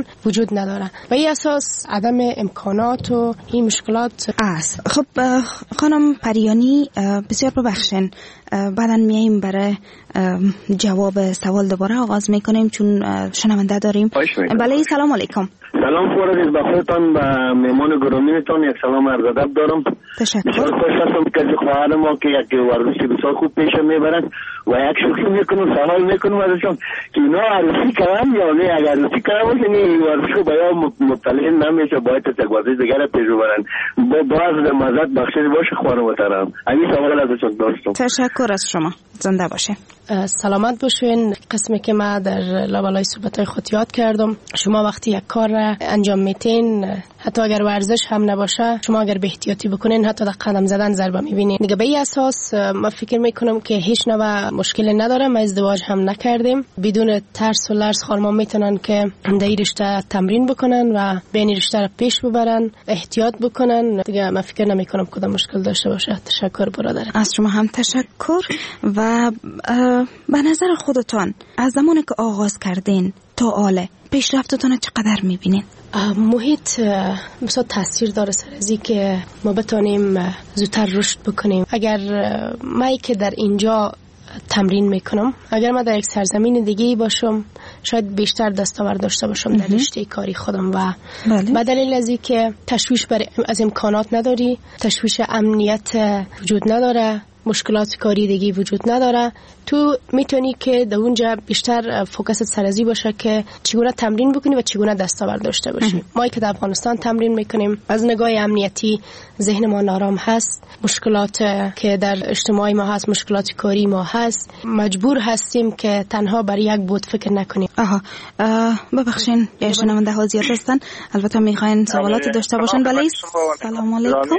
وجود نداره و این اساس عدم امکانات و این مشکلات است. خب خانم پریانی بسیار ببخشین، بعداً میایم برای جواب سوال دوباره آغاز میکنیم چون شنونده داریم. بله سلام علیکم. سلام فورا با خودتان و مهمان گرامیتان یک سلام عرض ادب دارم. تشکر. بسیار خوش هستم که خواهر ما که یک ورزشی بسیار خوب پیش میبرن و یک شوخی میکنم سوال میکنم ازشون که اینا عروسی کردن یا نه. اگر عروسی کردن باشه این ورزش رو باید مطلع نمیشه، باید یک ورزش دیگر پیش ببرن. باز مزد بخشش باشه خواهر محترم. همین سوال ازشون داشتم. تشکر از شما. زنده باشه. سلامت باشین. قسمی که من در لابلای صحبت‌های خود یاد کردم، شما وقتی یک کار را انجام میتین حتی اگر ورزش هم نباشه، شما اگر به احتیاطی بکنین حتی در قدم زدن ضربه میبینین. دیگه به این اساس من فکر میکنم که هیچ نوع مشکلی نداره. ما ازدواج هم نکردیم. بدون ترس و لرز خانم‌ها میتونن که در این رشته تمرین بکنن و به این رشته را پیش ببرن، احتیاط بکنن. دیگه من فکر نمیکنم کدام مشکل داشته باشه. تشکر برادر. از شما هم تشکر. و به نظر خودتان از زمانی که آغاز کردین تا حالا پیشرفتتان چقدر میبینین؟ محیط بسیار تاثیر داره سر از این که ما بتونیم زودتر رشد بکنیم. اگر من که در اینجا تمرین میکنم، اگر من در یک سرزمین دیگه باشم شاید بیشتر دستاورد داشته باشم در رشته کاری خودم و به دلیل از این که تشویش از امکانات نداری، تشویش امنیت وجود نداره، مشکلات کاری دیگه وجود نداره، تو میتونی که در اونجا بیشتر فوکست سرازی باشه که چگونه تمرین بکنی و چگونه دستاورد داشته باشی. ما که در افغانستان تمرین میکنیم از نگاه امنیتی ذهن ما نارام هست، مشکلات که در اجتماعی ما هست، مشکلات کاری ما هست، مجبور هستیم که تنها برای یک بود فکر نکنیم. ببخشین شنونده ها زیاد هستن، البته میخواین سوالاتی داشته باشن. بله سلام علیکم.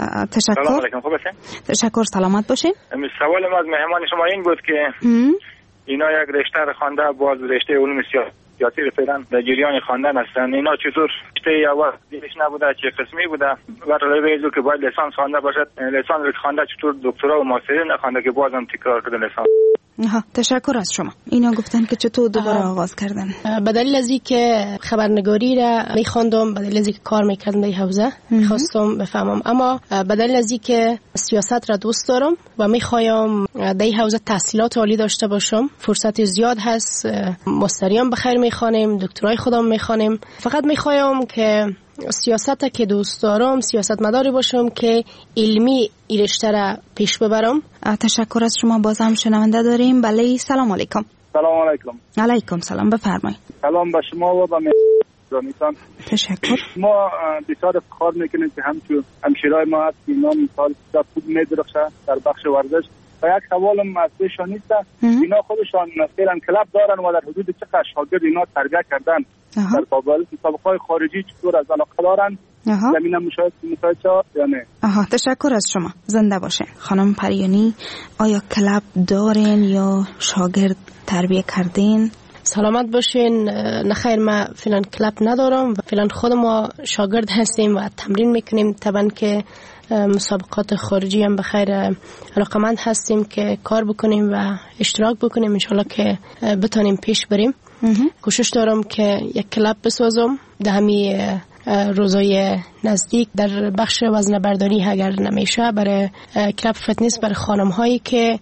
تشکر. سلامت باشین. سوال ما از مهمان شما این بود که اینا یک رشته رو خوانده، باز رشته علوم سیاسی رو فعلا در جریان خواندن هستن. اینا چطور رشته اول دیش نبوده، چه قسمی بوده؟ برای ویزو که باید لیسانس خوانده باشد، لیسانس رو خوانده چطور دکترا و ماستری نخوانده که بازم تکرار کرده لیسانس؟ تشکر از شما. اینا گفتن که چطور دوباره آغاز کردن. به دلیل از اینکه خبرنگاری را می‌خواندم، به دلیل از اینکه کار می‌کردم در حوزه، می‌خواستم بفهمم، اما به دلیل از اینکه سیاست را دوست دارم و می‌خوایم در حوزه تحصیلات عالی داشته باشم، فرصت زیاد هست، ماستریام بخیر می‌خوانیم، دکترای خودم می‌خوانیم. فقط می‌خوایم که سیاست که دوست دارم سیاست مداری باشم که علمی این رشته را پیش ببرم. تشکر از شما. باز هم شنونده داریم. بله سلام علیکم. سلام علیکم. علیکم سلام. بفرمایید. سلام به شما و به مهمانان. تشکر. ما بسیار کار میکنیم که همشیرای ما هست که اینا مثال خوب میدرخشه در بخش ورزش و یک سوالم از پیشان نیست. اینا خودشان فعلا کلاب دارن و در حدود چقدر شاگرد اینا تربیت کردن در کابل؟ مسابقات خارجی چطور از علاقه دارن؟ زمین مشاهده یا نه؟ تشکر از شما. زنده باشه. خانم پریانی، آیا کلاب دارین یا شاگرد تربیت کردین؟ سلامت باشین. نخیر، ما فعلا کلاب ندارم و فعلا خود ما شاگرد هستیم و تمرین میکنیم. طبعا که مسابقات خارجی هم بخیر علاقمند هستیم که کار بکنیم و اشتراک بکنیم، انشالله که بتانیم پیش بریم. کوشش دارم که یک کلاب بسازم در همی روزای نزدیک در بخش وزن برداری اگر نمیشه، برای کلاب فتنس برای خانم هایی که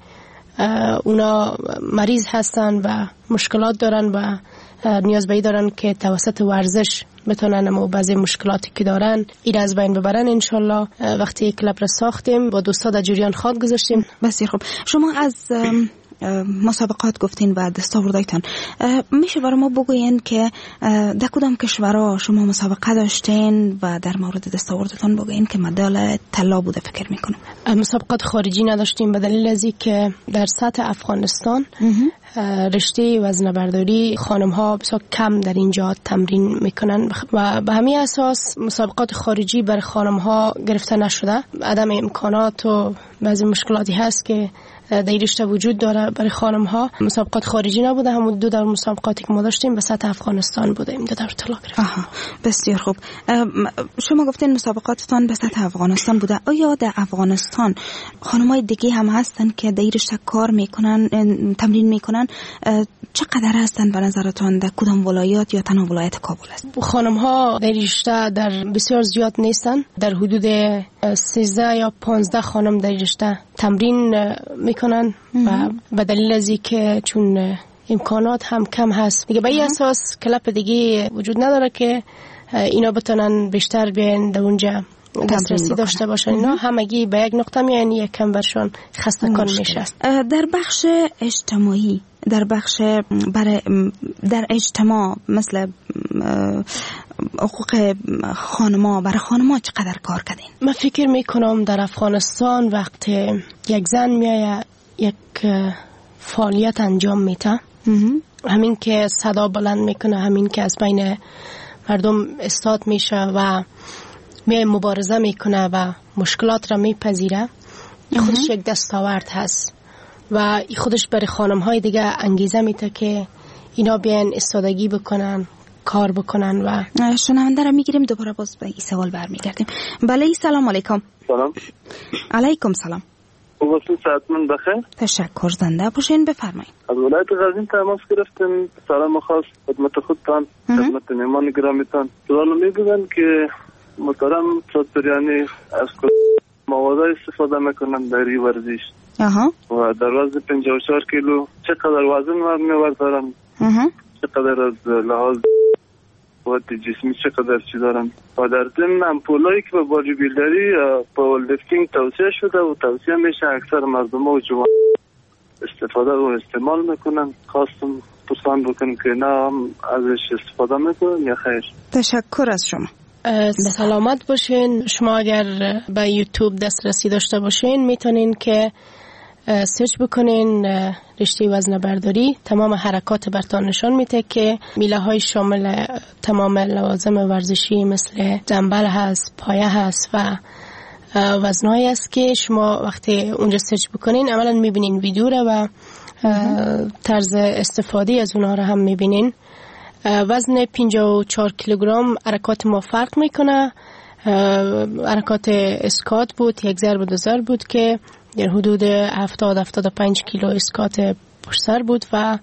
اونا مریض هستن و مشکلات دارن و نیاز به دارن که توسط ورزش بتونن اما بعضی مشکلاتی که دارن این از بین ببرن. انشالله وقتی کلاب را ساختیم با دوستا در جریان خود گذاشتیم. بسیار خوب. شما از مسابقات گفتین و دستاوردهایتان، میشه برای ما بگوین که در کدام کشورها شما مسابقه داشتین و در مورد دستاوردتان بگوین که مدال طلا بوده؟ فکر میکنم مسابقات خارجی نداشتیم به دلیل از اینکه در سطح افغانستان رشته وزنه برداری خانم ها بسیار کم در اینجا تمرین میکنن و به همین اساس مسابقات خارجی برای خانم ها گرفته نشده. عدم امکانات و بعضی مشکلاتی هست که در رشته وجود داره برای خانم ها. مسابقات خارجی نبوده، همون 2 دور مسابقاتی که ما داشتیم به سطح افغانستان بوده، این 2 دور طلا گرفت. بسیار خوب. شما گفتین مسابقاتتان به سطح افغانستان بوده. آیا در افغانستان خانم‌های دیگه هم هستن که در رشته کار میکنن، تمرین میکنن؟ چقدر هستن به نظرتان؟ در کدام ولایات یا تنها ولایت کابل است؟ خانم ها در رشته در بسیار زیاد نیستن، در حدود 13 یا 15 خانم در رشته تمرین میکنن و به دلیل از اینکه چون امکانات هم کم هست دیگه، به این اساس کلپ دیگه وجود نداره که اینا بتونن بیشتر بیان در اونجا دسترسی داشته باشن. اینا همگی به یک نقطه میان، یک کم برشان خستگان میشه. در بخش اجتماعی، در اجتماع مثل حقوق خانما، برای خانما چقدر کار کردین؟ من فکر میکنم در افغانستان وقتی یک زن میایه یک فعالیت انجام میده، همین که صدا بلند میکنه، همین که از بین مردم استاد میشه و می مبارزه میکنه و مشکلات را میپذیره، خودش یک دستاورد هست و خودش برای خانم های دیگه انگیزه میده که اینا بیان استادگی بکنن، کار بکنن. و شنونده را میگیریم، دوباره باز به این سوال برمیگردیم. بله، سلام علیکم. سلام. علیکم سلام. وقتی ساعتمن بخیر. تشکر، زنده باشین، بفرمایید. از ولایت غزنین تماس گرفتم. سلام خاص خدمت خودتان، خدمت مهمان گرامیتان. سوال میگن که محترم چطوریانی از مواد استفاده میکنن در این ورزش و در وزن 54 کیلو چقدر وزن میبردارن، چقدر از لحاظ قوت جسمی چقدر چی دارن و در ضمن امپولایی که به بادی بیلدری پاور لیفتینگ توصیه شده و توصیه میشه اکثر مردم و جوان استفاده و استعمال میکنن. خواستم پرسان بکنم که نه هم ازش استفاده میکنن یا خیر؟ تشکر از شما. سلامت باشین. شما اگر به یوتیوب دسترسی داشته باشین میتونین که سرچ بکنین رشته وزنه برداری، تمام حرکات برتان نشان میده که میله های شامل تمام لوازم ورزشی مثل دنبل هست، پایه هست و وزنهایی است که شما وقتی اونجا سرچ بکنین عملا میبینین ویدیو را و طرز استفاده از اونها را هم میبینین. وزن 54 کیلوگرم حرکات ما فرق میکنه. حرکات اسکات بود، یک ضرب دو ضرب بود که در حدود 70-75 کیلو اسکات پشت سر بود و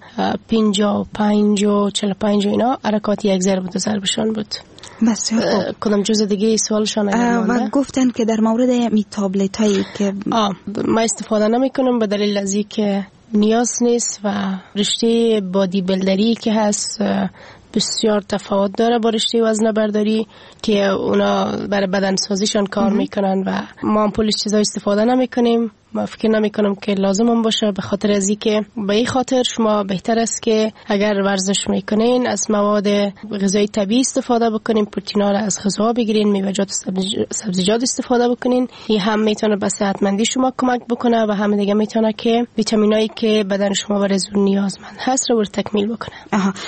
55 و 45 اینا حرکات یک ضرب دو ضربشان بود. بسیار خوب. کدام جز دیگه سوالشان و گفتن که در مورد می تابلت هایی که ما استفاده نمی کنم به دلیل از اینکه نیاز نیست و رشته بادی بیلدری که هست بسیار تفاوت داره با رشته وزنه برداری که اونا برای بدن سازیشان کار میکنن و ما هم پولش چیزا استفاده نمی کنیم. ما فکر نمی کنم که لازم هم باشه، به خاطر از اینکه به این خاطر شما بهتر است که اگر ورزش میکنین از مواد غذایی طبیعی استفاده بکنین، پروتئینا را از غذا بگیرین، میوه‌جات و سبزیجات استفاده بکنین. این هم میتونه به صحتمندی شما کمک بکنه و هم دیگه میتونه که ویتامینایی که بدن شما برای زور نیازمند هست رو تکمیل بکنه.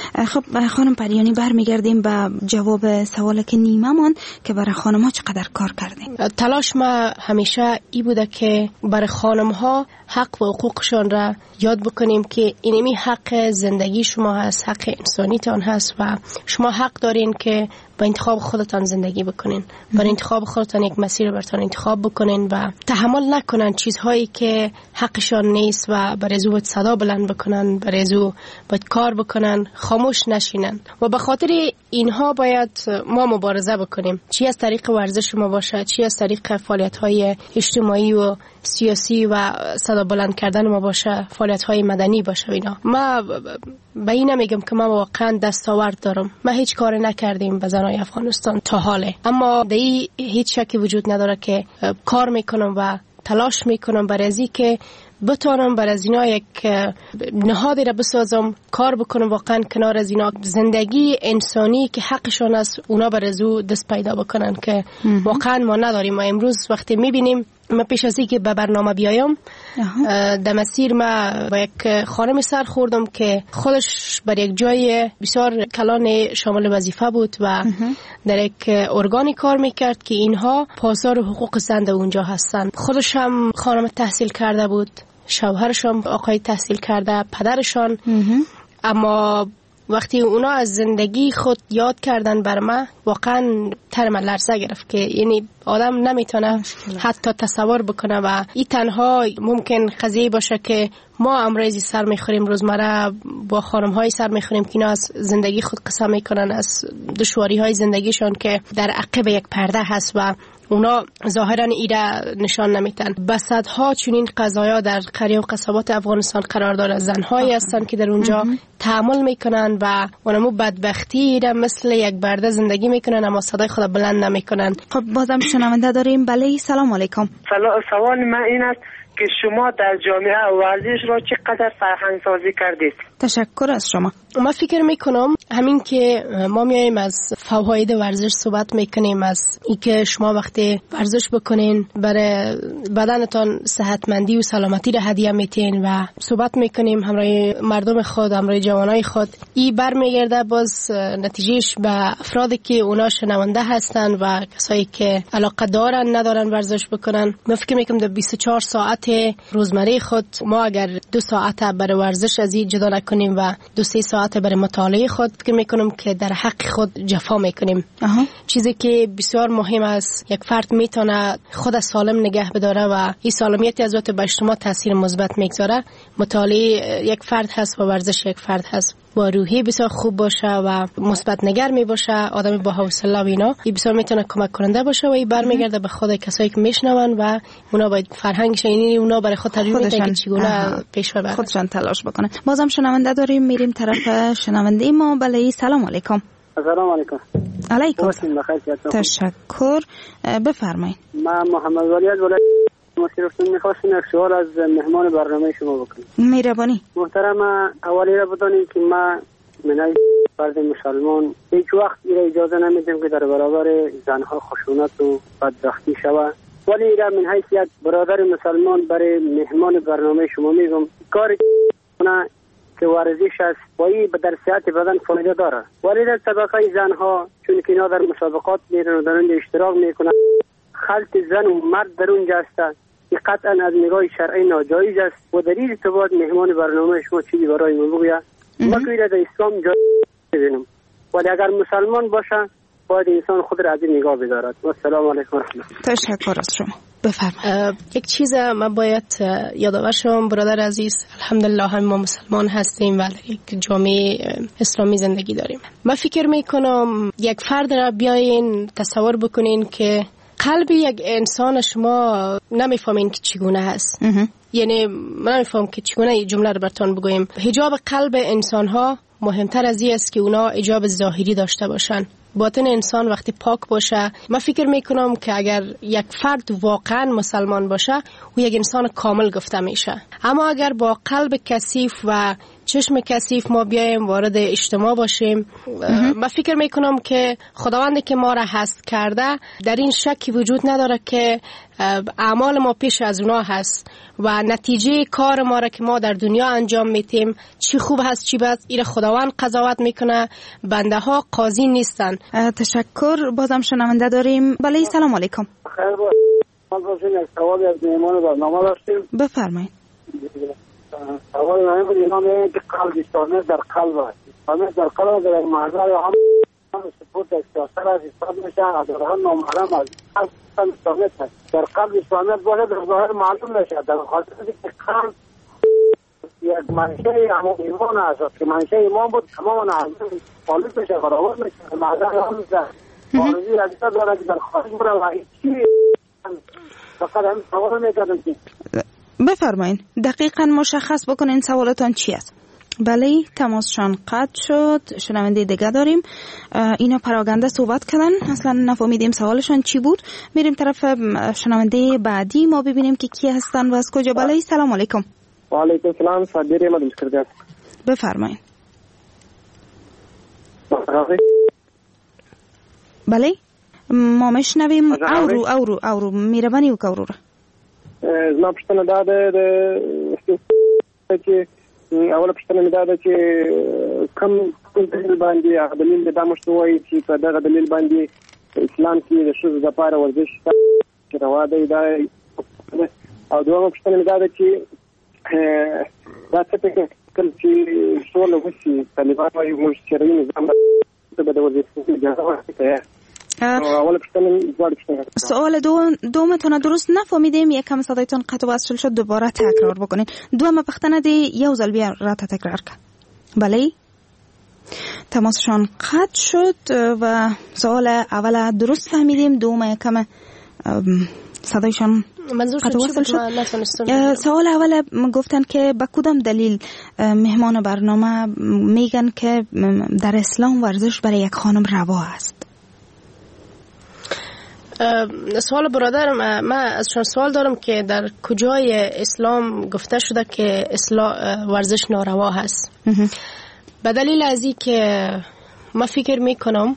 خب خانم پریانی برمیگردیم به جواب سوالی که نیمه مون که برای خانم‌ها چقدر کار کردیم. تلاش ما همیشه ای بوده که برای خانم ها حق و حقوقشان را یاد بکنیم که اینمی حق زندگی شما هست، حق انسانیتان هست و شما حق دارین که با انتخاب خودتان زندگی بکنین، برای انتخاب خودتان یک مسیر برتان انتخاب بکنین و تحمل نکنن چیزهایی که حقشان نیست و برای زو صدا بلند بکنن، برای زو باید کار بکنن، خاموش نشینن و به خاطر اینها باید ما مبارزه بکنیم، چی از طریق ورزش ما باشه، چی از طریق فعالیت‌های اجتماعی و سیاسی و صدا بلند کردن ما باشه، فعالیت‌های مدنی باشه. اینا ما به این نمیگم که ما واقعا دستاورد دارم، ما هیچ کار نکردیم به زنای افغانستان تا حاله، اما در این هیچ شکی وجود نداره که کار میکنم و تلاش میکنم برای از این که بتونم برای از اینا یک نهادی را بسازم، کار بکنم واقعا کنار از اینا، زندگی انسانی که حقشان است اونا برای زو دست پیدا بکنن که واقعا ما نداریم. ما امروز وقتی میبینیم، من پیش از اینکه به برنامه بیایم در مسیر ما با یک خانم سر خوردم که خودش بر یک جای بسیار کلان شامل وظیفه بود و در یک ارگانی کار میکرد که اینها پاسدار حقوق زن اونجا هستن. خودش هم خانم تحصیل کرده بود، شوهرشان آقای تحصیل کرده، پدرشان. اما وقتی اونا از زندگی خود یاد کردن بر من، واقعا ترم لرزه گرفت که یعنی آدم نمیتونه حتی تصور بکنه و این تنها ممکن قضیه باشه که ما امروزی سر میخوریم، روزمره با خانم های سر میخوریم که اینا از زندگی خود قصه میکنن، از دشواری های زندگیشان که در عقب یک پرده هست و اونا ظاهرا ایره نشان نمیتن. بسدها چنین قضایا در قریه و قصبات افغانستان قرار داره. زنهایی هستن که در اونجا تحمل میکنن و اونمو بدبختی ایره مثل یک برده زندگی میکنن اما صدای خود بلند نمیکنن. خب بازم شنونده داریم. بله سلام علیکم. سوال من این است که شما در جامعه ورزش را چقدر فرهنگ سازی کردید؟ تشکر از شما. ما فکر میکنم همین که ما میایم از فواید ورزش صحبت میکنیم، از این که شما وقتی ورزش بکنین برای بدنتان صحتمندی و سلامتی را هدیه میتین و صحبت میکنیم همراه مردم خود، همراه جوانای خود، این برمیگرده باز نتیجهش به افرادی که اونا شنونده هستن و کسایی که علاقه دارن ندارن ورزش بکنن. من فکر میکنم در 24 ساعت روزمره خود ما اگر 2 ساعت برای ورزش از این جدا نکنیم و 2-3 ساعت برای مطالعه خود، فکر میکنم که در حق خود جفا میکنیم. چیزی که بسیار مهم است، یک فرد میتونه خود سالم نگه بداره و این سالمیت از وقت به اجتماع تاثیر مثبت میگذاره. مطالعه یک فرد هست و ورزش یک فرد هست. با روحی بسیار خوب باشه و مثبت نگر می باشه، آدم با حوصله و اینا، این بسیار میتونه کمک کننده باشه و این برمیگرده به خود کسایی که میشنون و اونا باید فرهنگش اینی اونا برای خود تجربه میکنن که چگونه پیش ببرن، خودشان تلاش بکنن. بازم شنونده داریم، میریم طرف شنونده ما. بله سلام علیکم. سلام علیکم. علیکم. تشکر. بفرمایید. من محمد ولی از ولایت مصرفتون میخواستم یک سوال از مهمان برنامه شما بکنم. مهربانی. محترم، اولی را بدانید که من فرد مسلمان هیچ وقت ایره اجازه نمیدم که در برابر زنها خشونت و بدبختی شود، ولی ایره من حیثیت برادر مسلمان برای مهمان برنامه شما میگم کاری کنه که ورزش است و این در صحت بدن فایده داره، ولی در طبقه زنها چون که اینا در مسابقات میرن و در اونجا اشتراک میکنن، خلط زن و مرد در اونجا است که قطعا از نگاه شرعی ناجایز است و در این ارتباط مهمان برنامه شما چیزی برای من بگوید. ما که در اسلام جایز ببینم، ولی اگر مسلمان باشه باید انسان خود را از این نگاه بدارد. و السلام علیکم. تشکر از شما. بفرمایید. یک چیز من باید یادآور شم برادر عزیز، الحمدلله هم ما مسلمان هستیم و یک جامعه اسلامی زندگی داریم. من فکر میکنم یک فرد را بیاین تصور بکنین که قلب یک انسان شما نمیفهمین که چگونه هست. یعنی من نمیفهم که چگونه این جمله رو براتون بگویم. حجاب قلب انسان ها مهمتر از این است که اونا حجاب ظاهری داشته باشن. باطن انسان وقتی پاک باشه، من فکر میکنم که اگر یک فرد واقعا مسلمان باشه او یک انسان کامل گفته میشه. اما اگر با قلب کثیف و چشم کثیف ما بیایم وارد اجتماع باشیم، من فکر میکنم که خداوندی که ما را هست کرده در این شکی وجود نداره که اعمال ما پیش از اونا هست و نتیجه کار ما را که ما در دنیا انجام میتیم چی خوب هست چی بد، این خداوند قضاوت میکنه، بنده ها قاضی نیستن. تشکر. بازم شنونده داریم. بله سلام علیکم. خیر با یک سوالی از مهمان برنامه داشتیم. بفرمایید. سوال من بود اینا میگن که قلب استانه در قلب است. همه در قلب در محضر هم سپورت اکسیاسر از استاد میشه، از رهان نامحرم از قلب استانه هست. در قلب استانه باید در ظاهر معلوم نشه، در خاطر که قلب یک منشه ایمان است که منشه ایمان بود تمام نهزم خالص میشه، برابر میشه، محضر هم میشه آرزی رجیتا داره که در خارج برای و هیچی فقط هم سوال میکردم که بفرمایید دقیقا مشخص بکنین سوالتان چی است. بله تماسشان قطع شد. شنونده دیگه داریم، اینا پراگنده صحبت کردن اصلا نفهمیدیم سوالشان چی بود. میریم طرف شنونده بعدی، ما ببینیم که کی هستن و از کجا. بله سلام علیکم. و علیکم السلام. صدیر احمد مشکرده. بفرمایید. بله ما مشنویم. اورو میربانی و کورو زما پښتنه دا ده چې اوله پښتنه مې دا ده چې کوم دلیل باندې هغه دلیل دا مشته وایي چې په دغه دلیل باندې اسلام کې د ښځو لپاره ورزش روا دی. دا او دویمه پښتنه مې دا ده چې راته فکر کړل چې سوال وشي طالبان وايي موږ شرعي نظام ته به د وظیفې اجازه ورکړي. سوال دومتون درست نفهمیدیم، یکم صدایتون قطع وصل شد، دوباره تکرار بکنین. دوم پختنه دی یو ځل بیا راته تکرار کن. بله تماسشان قطع شد و سوال اول درست فهمیدیم، دوم یکم صدایشان قطع وصل شد. سوال اول گفتن که با کدام دلیل مهمان برنامه میگن که در اسلام ورزش برای یک خانم روا است؟ سوال برادر، من ازشان سوال دارم که در کجای اسلام گفته شده که ورزش ناروا هست؟ به دلیل از این که من فکر میکنم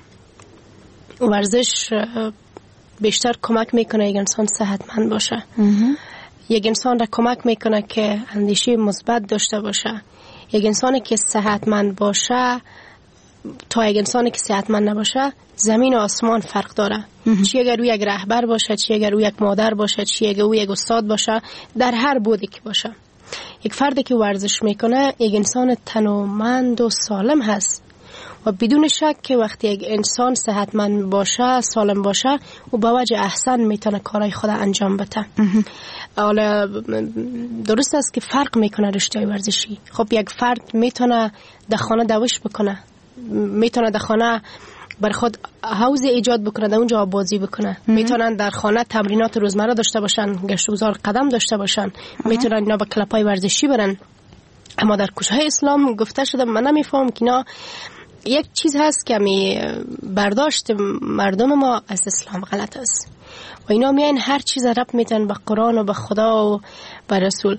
ورزش بیشتر کمک میکنه یک انسان صحتمند باشه، یک انسان را کمک میکنه که اندیشه مثبت داشته باشه. یک انسانی که صحتمند باشه تا یک انسانی که صحتمند نباشه زمین و آسمان فرق داره. چی اگر او یک رهبر باشه، چی اگر او یک مادر باشه، چی اگر او یک استاد باشه، در هر بودی که باشه، یک فردی که ورزش میکنه یک انسان تنومند و سالم هست و بدون شک که وقتی یک انسان صحتمند باشه، سالم باشه، او با وجه احسن میتونه کارهای خود انجام بده. حالا درست است که فرق میکنه رشته ورزشی. خب یک فرد میتونه در خانه دوش بکنه، میتونه در خانه بر خود حوض ایجاد بکنه، در اونجا بازی بکنه. میتونن در خانه تمرینات روزمره داشته باشن، گشت و گذار قدم داشته باشن، میتونن اینا به کلپای ورزشی برن. اما در کوچه‌های اسلام گفته شده، من نمیفهم که اینا یک چیز هست که برداشت مردم ما از اسلام غلط است و اینا میان هر چیز ربط میتن به قرآن و به خدا و به رسول.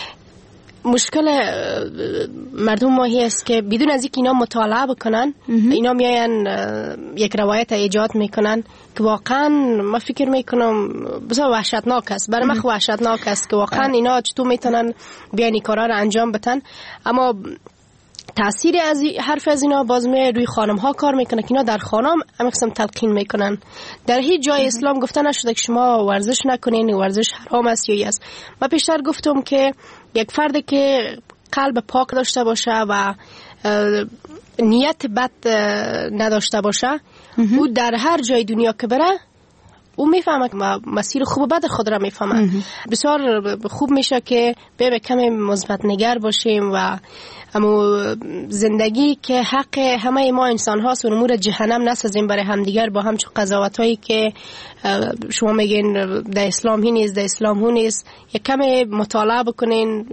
مشکل مردم ما است که بدون از اینکه اینا مطالعه بکنن، اینا میاین یک روایت ایجاد میکنن که واقعا ما فکر میکنم بسیار وحشتناک است. برای من وحشتناک است که واقعا اینا چطور میتونن بیان کارا رو انجام بدن. اما تأثیر از حرف از اینا باز می روی خانم ها کار میکنه که اینا در خانم هم قسم تلقین میکنن. در هیچ جای اسلام گفته نشده که شما ورزش نکنین، ورزش حرام است یا است. من پیشتر گفتم که یک فرد که قلب پاک داشته باشه و نیت بد نداشته باشه، او در هر جای دنیا که بره او میفهمه که مسیر خوب و بد خود را میفهمه. بسیار خوب میشه که به کمی مثبت نگر باشیم و اما زندگی که حق همه ما انسان هاست و امور جهنم نسازیم برای همدیگر با همچون قضاوت هایی که شما میگین در اسلام هی نیست، در اسلام هو نیست. یک کمی مطالعه بکنین.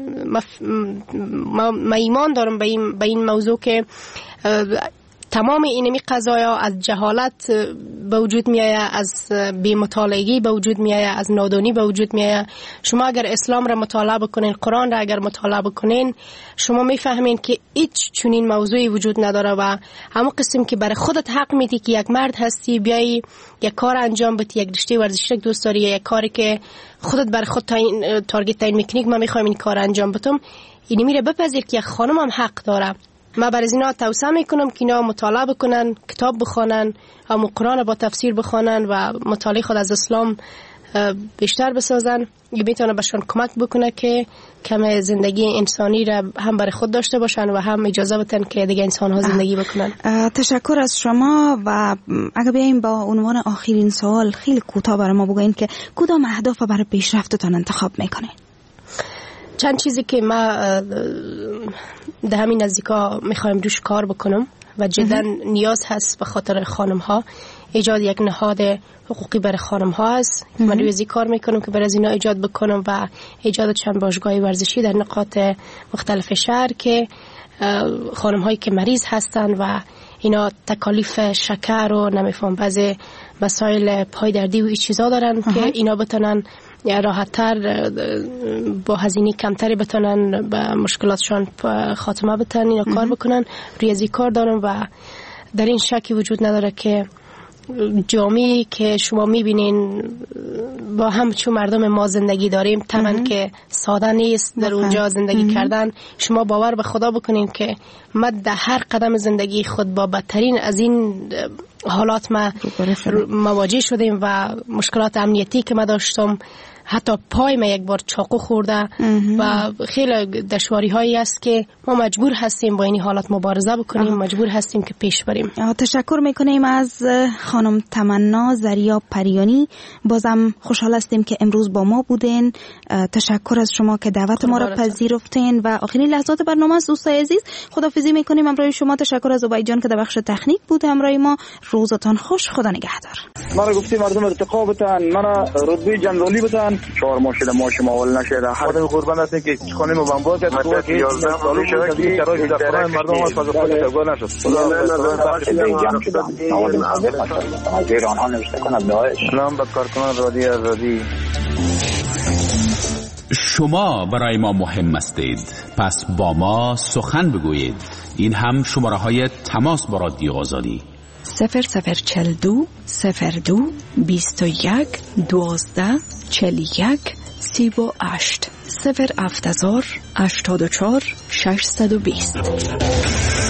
ما ایمان دارم به این موضوع که تمام اینمی قضایا از جهالت به وجود میایه، از بی‌مطالعگی به وجود میایه، از نادانی به وجود میایه. شما اگر اسلام را مطالعه بکنین، قرآن را اگر مطالعه بکنین، شما میفهمین که هیچ چنین موضوعی وجود نداره و همون قسم که برای خودت حق میدی که یک مرد هستی بیایی یک کار انجام بدی، یک رشته ورزشی دوست داری، یک کاری که خودت برای خود تارگت تعیین میکنی که من میخوام این کار انجام بدم، اینی میره بپذیر که یک خانم هم حق داره. من برای اینا توصیه میکنم که اینا مطالعه بکنن، کتاب بخونن، هم قرآن با تفسیر بخونن و مطالعه خود از اسلام بیشتر بسازن. این میتونه بهشون کمک بکنه که کم زندگی انسانی را هم برای خود داشته باشن و هم اجازه بدن که دیگه انسان ها زندگی بکنن. تشکر از شما. و اگه بیاییم با عنوان آخرین سوال خیلی کوتاه برای ما بگوین که کدام اهداف برای پیشرفتتان انتخاب میکنین؟ چند چیزی که ما در همین نزدیکا میخوایم روش کار بکنم و جدا نیاز هست به خاطر خانم ها. ایجاد یک نهاد حقوقی برای خانم ها هست. من روی کار میکنم که برای اینا ایجاد بکنم و ایجاد چند باشگاه ورزشی در نقاط مختلف شهر که خانم هایی که مریض هستن و اینا تکالیف شکر و نمیفهم بعضی مسائل پایدردی و این چیزا دارن که اینا بتونن راحت‌تر با هزینه کمتری بتونن به مشکلاتشان خاتمه بدن، اینا کار بکنن. روی از این کار دارم و در این شکی وجود نداره که جامعه‌ای که شما میبینین با همچون مردم ما زندگی داریم طبعا که ساده نیست در اونجا زندگی کردن. شما باور به خدا بکنین که ما در هر قدم زندگی خود با بدترین از این حالات ما مواجه شدیم و مشکلات امنیتی که ما داشتم حتی پای ما یک بار چاقو خورده و خیلی دشواری هایی است که ما مجبور هستیم با این حالت مبارزه بکنیم. مجبور هستیم که پیش بریم. تشکر میکنیم از خانم تمنا زریا پریانی. بازم خوشحال هستیم که امروز با ما بودین. تشکر از شما که دعوت ما را پذیرفتین و آخرین لحظات برنامه است. دوستای عزیز خداحافظی میکنیم همراه شما. تشکر از عبید جان که در بخش تکنیک بود همراه ما. روزتان خوش. خدا نگهدار. مرا گفتی مردم ارتقا بتن، مرا رتبه جنرالی بتن، 4 ماه شده ما شما اول نشده. هر قربان هستیم که خانه ما بمبار کرد تو که 11 ساله شده که شرایط در خانه مردم ما فقط تگو نشد. سلام به کارکنان رادیو آزادی. شما برای ما مهم هستید، پس با ما سخن بگویید. این هم شماره های تماس با رادیو آزادی 0042 02 21 12 41 38 070 84 620.